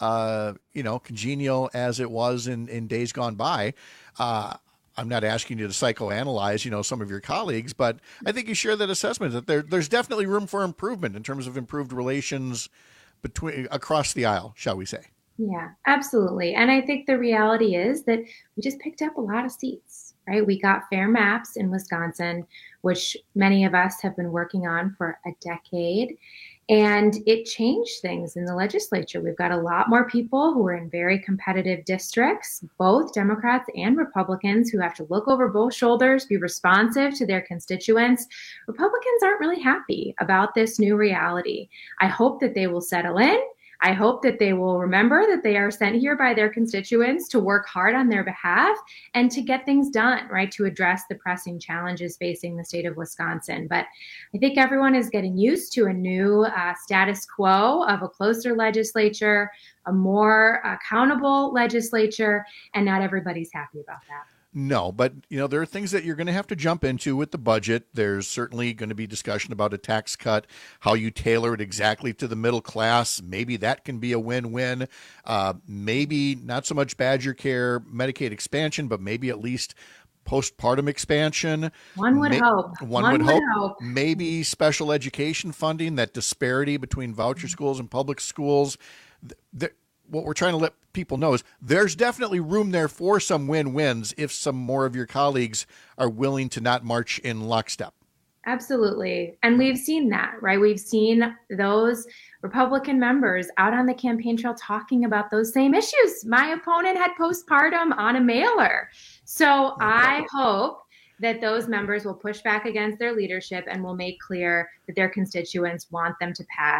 congenial as it was in days gone by. I'm not asking you to psychoanalyze, some of your colleagues, but I think you share that assessment that there's definitely room for improvement in terms of improved relations across the aisle, shall we say. Yeah, absolutely. And I think the reality is that we just picked up a lot of seats, right? We got fair maps in Wisconsin, which many of us have been working on for a decade. And it changed things in the legislature. We've got a lot more people who are in very competitive districts, both Democrats and Republicans, who have to look over both shoulders, be responsive to their constituents. Republicans aren't really happy about this new reality. I hope that they will settle in. I hope that they will remember that they are sent here by their constituents to work hard on their behalf and to get things done, right, to address the pressing challenges facing the state of Wisconsin. But I think everyone is getting used to a new status quo of a closer legislature, a more accountable legislature, and not everybody's happy about that. No, but there are things that you're going to have to jump into with the budget. There's certainly going to be discussion about a tax cut, how you tailor it exactly to the middle class. Maybe that can be a win-win. Maybe not so much Badger Care, Medicaid expansion, but maybe at least postpartum expansion. One would hope. One would hope. Maybe special education funding, that disparity between voucher schools and public schools. What we're trying to let people know is there's definitely room there for some win-wins if some more of your colleagues are willing to not march in lockstep. Absolutely. And we've seen that, right? We've seen those Republican members out on the campaign trail talking about those same issues. My opponent had postpartum on a mailer. So I hope that those members will push back against their leadership and will make clear that their constituents want them to pass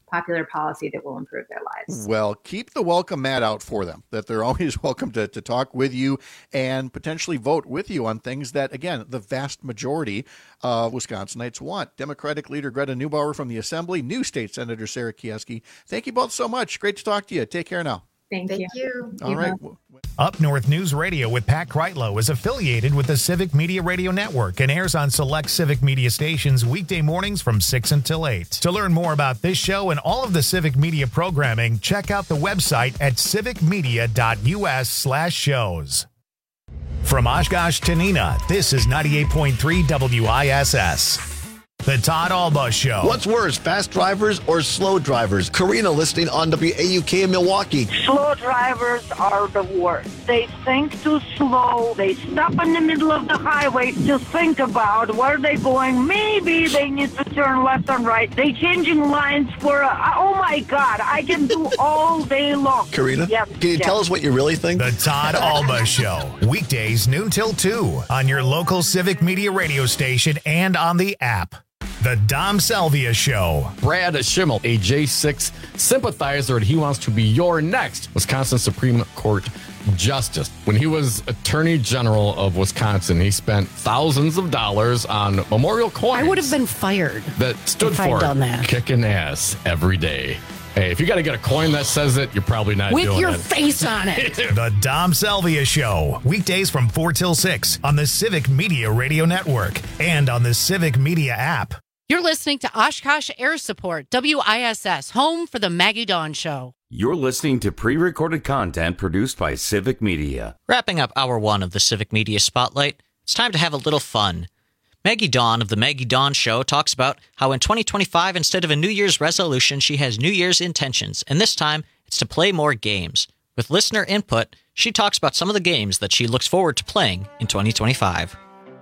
popular policy that will improve their lives. Well, keep the welcome mat out for them, that they're always welcome to talk with you and potentially vote with you on things that, again, the vast majority of Wisconsinites want. Democratic leader Greta Neubauer from the Assembly, new state Senator Sarah Kieski. Thank you both so much. Great to talk to you. Take care now. Thank you. All right. Up North News Radio with Pat Kreitlow is affiliated with the Civic Media Radio Network and airs on select Civic Media stations weekday mornings from 6 until 8. To learn more about this show and all of the Civic Media programming, check out the website at civicmedia.us/shows. From Oshkosh to Neenah, this is 98.3 WISS. The Todd Alba Show. What's worse, fast drivers or slow drivers? Karina listening on WAUK in Milwaukee. Slow drivers are the worst. They think too slow. They stop in the middle of the highway to think about where they're going. Maybe they need to turn left and right. They changing lines for, oh my God, I can do all day long. Karina, can you tell us what you really think? The Todd Alba Show. Weekdays noon till 2 on your local Civic Media radio station and on the app. The Dom Salvia Show. Brad Schimmel, a J6 sympathizer, and he wants to be your next Wisconsin Supreme Court Justice. When he was Attorney General of Wisconsin, he spent thousands of dollars on memorial coins. I would have been fired that stood if I'd for done that. Kicking ass every day. Hey, if you got to get a coin that says it, you're probably not with doing your it. face on it. The Dom Salvia Show. Weekdays from 4 till 6 on the Civic Media Radio Network and on the Civic Media app. You're listening to Oshkosh Air Support, WISS, home for the Maggie Dawn Show. You're listening to pre-recorded content produced by Civic Media. Wrapping up Hour 1 of the Civic Media Spotlight, it's time to have a little fun. Maggie Dawn of the Maggie Dawn Show talks about how in 2025, instead of a New Year's resolution, she has New Year's intentions, and this time it's to play more games. With listener input, she talks about some of the games that she looks forward to playing in 2025.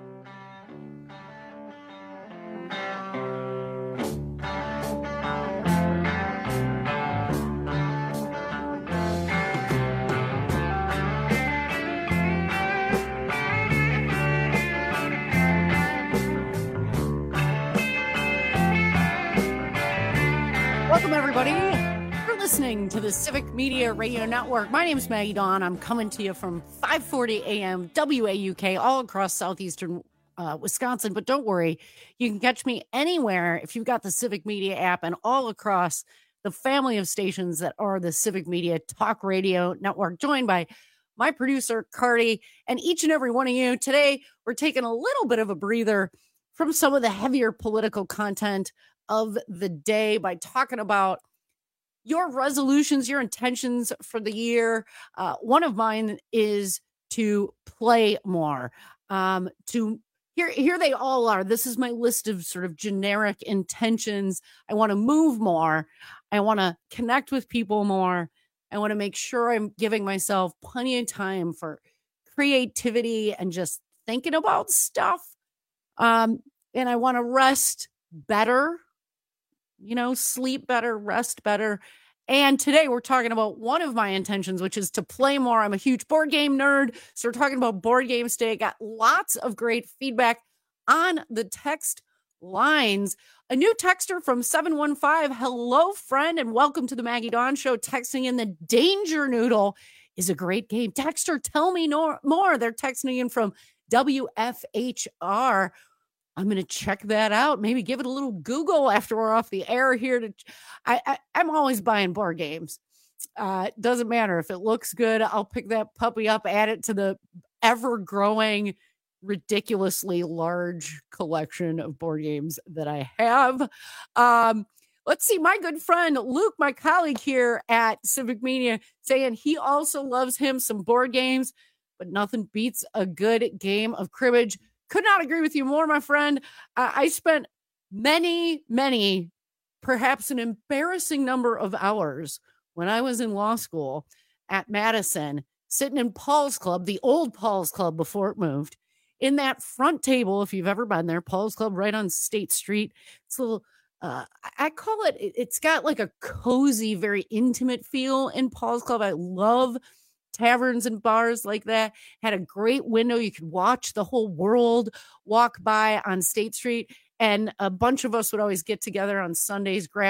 Welcome, everybody. You're listening to the Civic Media Radio Network. My name is Maggie Dawn. I'm coming to you from 5:40 a.m. WAUK all across southeastern Wisconsin. But don't worry, you can catch me anywhere if you've got the Civic Media app and all across the family of stations that are the Civic Media Talk Radio Network, joined by my producer, Cardi, and each and every one of you. Today, we're taking a little bit of a breather from some of the heavier political content of the day by talking about your resolutions, your intentions for the year. One of mine is to play more. Here they all are. This is my list of sort of generic intentions. I want to move more. I want to connect with people more. I want to make sure I'm giving myself plenty of time for creativity and just thinking about stuff. And I want to rest better. Sleep better, rest better. And today we're talking about one of my intentions, which is to play more. I'm a huge board game nerd. So we're talking about board games today. Got lots of great feedback on the text lines. A new texter from 715. Hello, friend, and welcome to the Maggie Dawn Show. Texting in the Danger Noodle is a great game. Texter, tell me more. They're texting in from WFHR. I'm going to check that out. Maybe give it a little Google after we're off the air here. I'm always buying board games. Doesn't matter. If it looks good, I'll pick that puppy up, add it to the ever-growing, ridiculously large collection of board games that I have. Let's see. My good friend Luke, my colleague here at Civic Media, saying he also loves him some board games, but nothing beats a good game of cribbage. Could not agree with you more, my friend. I spent many, perhaps an embarrassing number of hours when I was in law school at Madison, sitting in Paul's Club, the old Paul's Club before it moved, in that front table, if you've ever been there, Paul's Club right on State Street. It's a little, I call it, it's got like a cozy, very intimate feel in Paul's Club. I love taverns and bars like that. Had a great window. You could watch the whole world walk by on State Street. And a bunch of us would always get together on Sundays, grab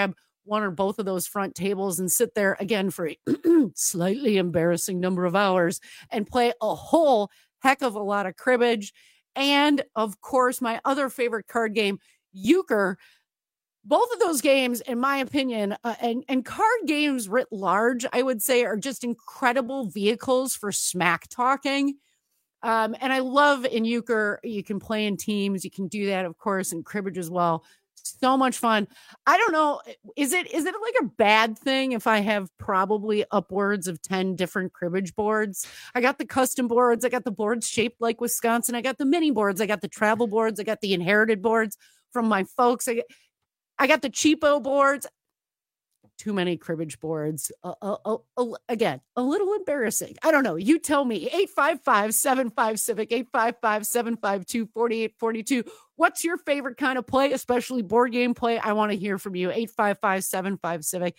one or both of those front tables and sit there again for a slightly embarrassing number of hours and play a whole heck of a lot of cribbage. And of course, my other favorite card game, Euchre. Both of those games, in my opinion, and card games writ large, I would say, are just incredible vehicles for smack talking. And I love in Euchre, you can play in teams. You can do that, of course, in cribbage as well. So much fun. I don't know. Is it like a bad thing if I have probably upwards of 10 different cribbage boards? I got the custom boards. I got the boards shaped like Wisconsin. I got the mini boards. I got the travel boards. I got the inherited boards from my folks. I got the cheapo boards. Too many cribbage boards. Again, a little embarrassing. I don't know. You tell me. 855-75-CIVIC, 855-752-4842. What's your favorite kind of play, especially board game play? I want to hear from you. 855-75-CIVIC,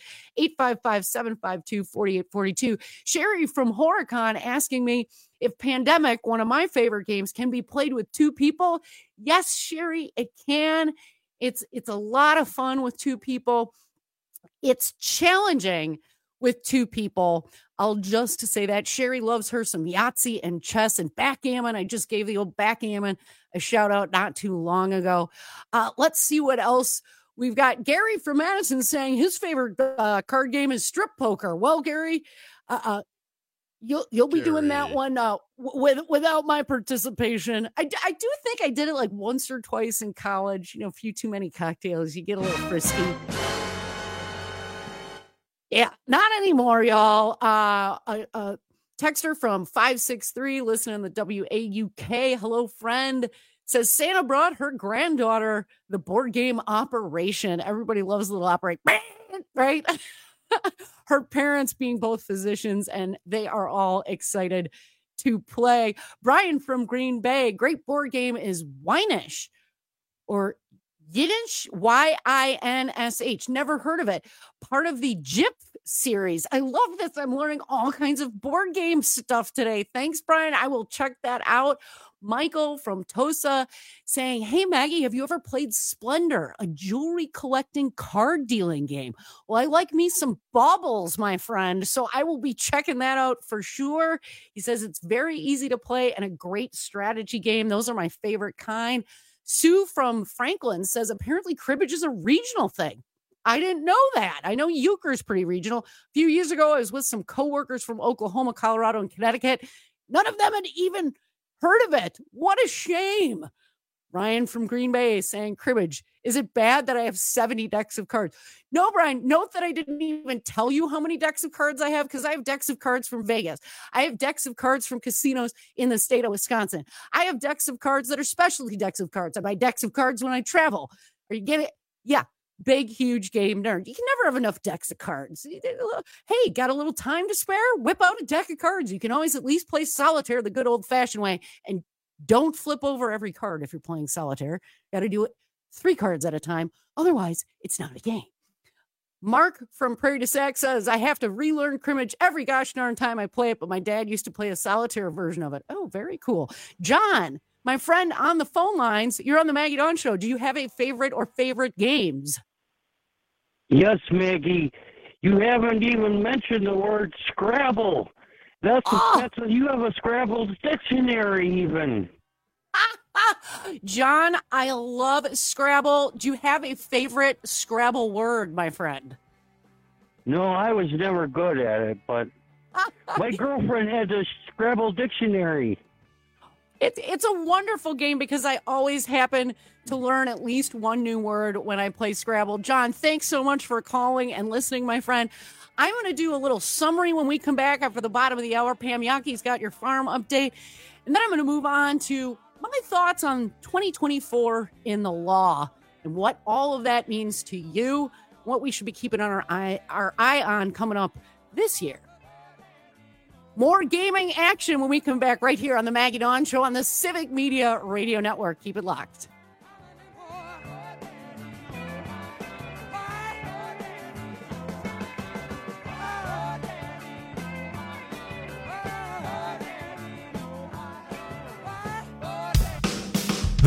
855-752-4842. Sherry from Horicon asking me if Pandemic, one of my favorite games, can be played with two people. Yes, Sherry, it can. It's a lot of fun with two people. It's challenging with two people. I'll just say that Sherry loves her some Yahtzee and chess and backgammon. I just gave the old backgammon a shout out not too long ago. Let's see what else we've got. Gary from Madison saying his favorite card game is strip poker. Well, Gary, you'll be doing that one without my participation. I do think I did it like once or twice in college. You know, a few too many cocktails, you get a little frisky. Yeah, not anymore, y'all. A texter from 563 listening to the WAUK. Hello, friend. Says Santa brought her granddaughter the board game Operation. Everybody loves a little Operation, right? Her parents being both physicians, and they are all excited to play. Brian from Green Bay. Great board game is Winish or Yiddish, YINSH. Never heard of it. Part of the JIP series. I love this. I'm learning all kinds of board game stuff today. Thanks, Brian. I will check that out. Michael from Tosa saying, hey, Maggie, have you ever played Splendor, a jewelry collecting card dealing game? Well, I like me some baubles, my friend, so I will be checking that out for sure. He says it's very easy to play and a great strategy game. Those are my favorite kind. Sue from Franklin says apparently cribbage is a regional thing. I didn't know that. I know Euchre is pretty regional. A few years ago, I was with some coworkers from Oklahoma, Colorado, and Connecticut. None of them had even heard of it. What a shame. Ryan from Green Bay saying cribbage. Is it bad that I have 70 decks of cards? No, Brian, note that I didn't even tell you how many decks of cards I have because I have decks of cards from Vegas. I have decks of cards from casinos in the state of Wisconsin. I have decks of cards that are specialty decks of cards. I buy decks of cards when I travel. Are you getting it? Yeah. Big, huge game nerd. You can never have enough decks of cards. Hey, got a little time to spare? Whip out a deck of cards. You can always at least play solitaire the good old-fashioned way. And don't flip over every card if you're playing solitaire. Got to do it 3 cards at a time. Otherwise, it's not a game. Mark from Prairie du Sac says, I have to relearn cribbage every gosh darn time I play it, but my dad used to play a solitaire version of it. Oh, very cool. John, my friend on the phone lines, you're on the Maggie Dawn Show. Do you have a favorite or favorite games? Yes, Maggie. You haven't even mentioned the word Scrabble. That's you have a Scrabble dictionary even. John, I love Scrabble. Do you have a favorite Scrabble word, my friend? No, I was never good at it, but my girlfriend had a Scrabble dictionary. It's a wonderful game because I always happen to learn at least one new word when I play Scrabble. John, thanks so much for calling and listening, my friend. I'm going to do a little summary when we come back after the bottom of the hour. Pam Yaki's got your farm update. And then I'm going to move on to my thoughts on 2024 in the law and what all of that means to you, what we should be keeping on our eye on coming up this year. More gaming action when we come back right here on the Maggie Dawn Show on the Civic Media Radio Network. Keep it locked.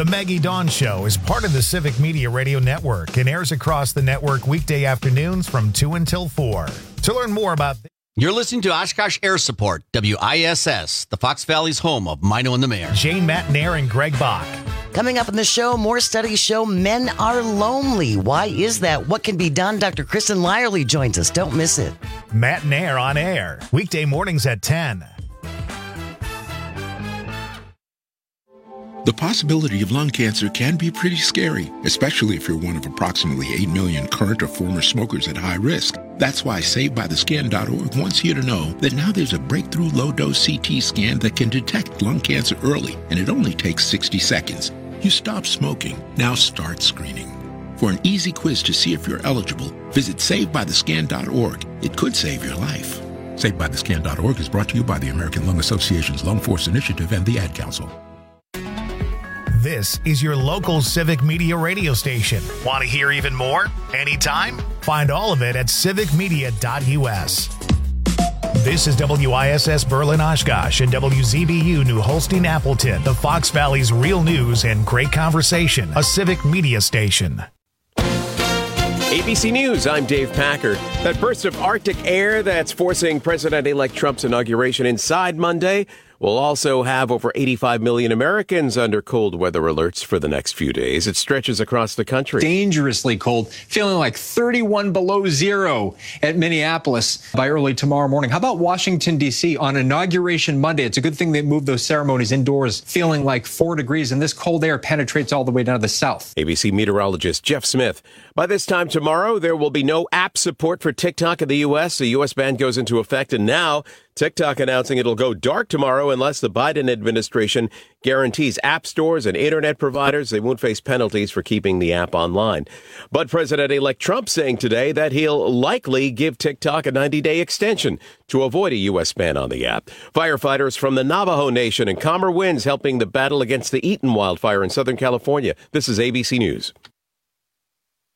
The Maggie Dawn Show is part of the Civic Media Radio Network and airs across the network weekday afternoons from 2 until 4. To learn more about You're listening to Oshkosh Air Support, WISS, the Fox Valley's home of Mino and the Mayor. Jane Matnair and Greg Bach. Coming up in the show, more studies show men are lonely. Why is that? What can be done? Dr. Kristen Lyerly joins us. Don't miss it. Matnair on air, weekday mornings at 10. The possibility of lung cancer can be pretty scary, especially if you're one of approximately 8 million current or former smokers at high risk. That's why SaveByTheScan.org wants you to know that now there's a breakthrough low-dose CT scan that can detect lung cancer early, and it only takes 60 seconds. You stop smoking, now start screening. For an easy quiz to see if you're eligible, visit SaveByTheScan.org. It could save your life. SaveByTheScan.org is brought to you by the American Lung Association's Lung Force Initiative and the Ad Council. This is your local Civic Media radio station. Want to hear even more? Anytime? Find all of it at civicmedia.us. This is WISS Berlin Oshkosh and WZBU New Holstein Appleton, the Fox Valley's real news and great conversation, a Civic Media station. ABC News, I'm Dave Packard. That burst of Arctic air that's forcing President-elect Trump's inauguration inside Monday will also have over 85 million Americans under cold weather alerts for the next few days. It stretches across the country. Dangerously cold, feeling like 31 below zero at Minneapolis by early tomorrow morning. How about Washington, D.C. on Inauguration Monday? It's a good thing they moved those ceremonies indoors, feeling like 4 degrees, and this cold air penetrates all the way down to the south. ABC meteorologist Jeff Smith. By this time tomorrow, there will be no app support for TikTok in the U.S. The U.S. ban goes into effect, and now TikTok announcing it'll go dark tomorrow unless the Biden administration guarantees app stores and internet providers they won't face penalties for keeping the app online. But President-elect Trump saying today that he'll likely give TikTok a 90-day extension to avoid a U.S. ban on the app. Firefighters from the Navajo Nation and calmer winds helping the battle against the Eaton wildfire in Southern California. This is ABC News.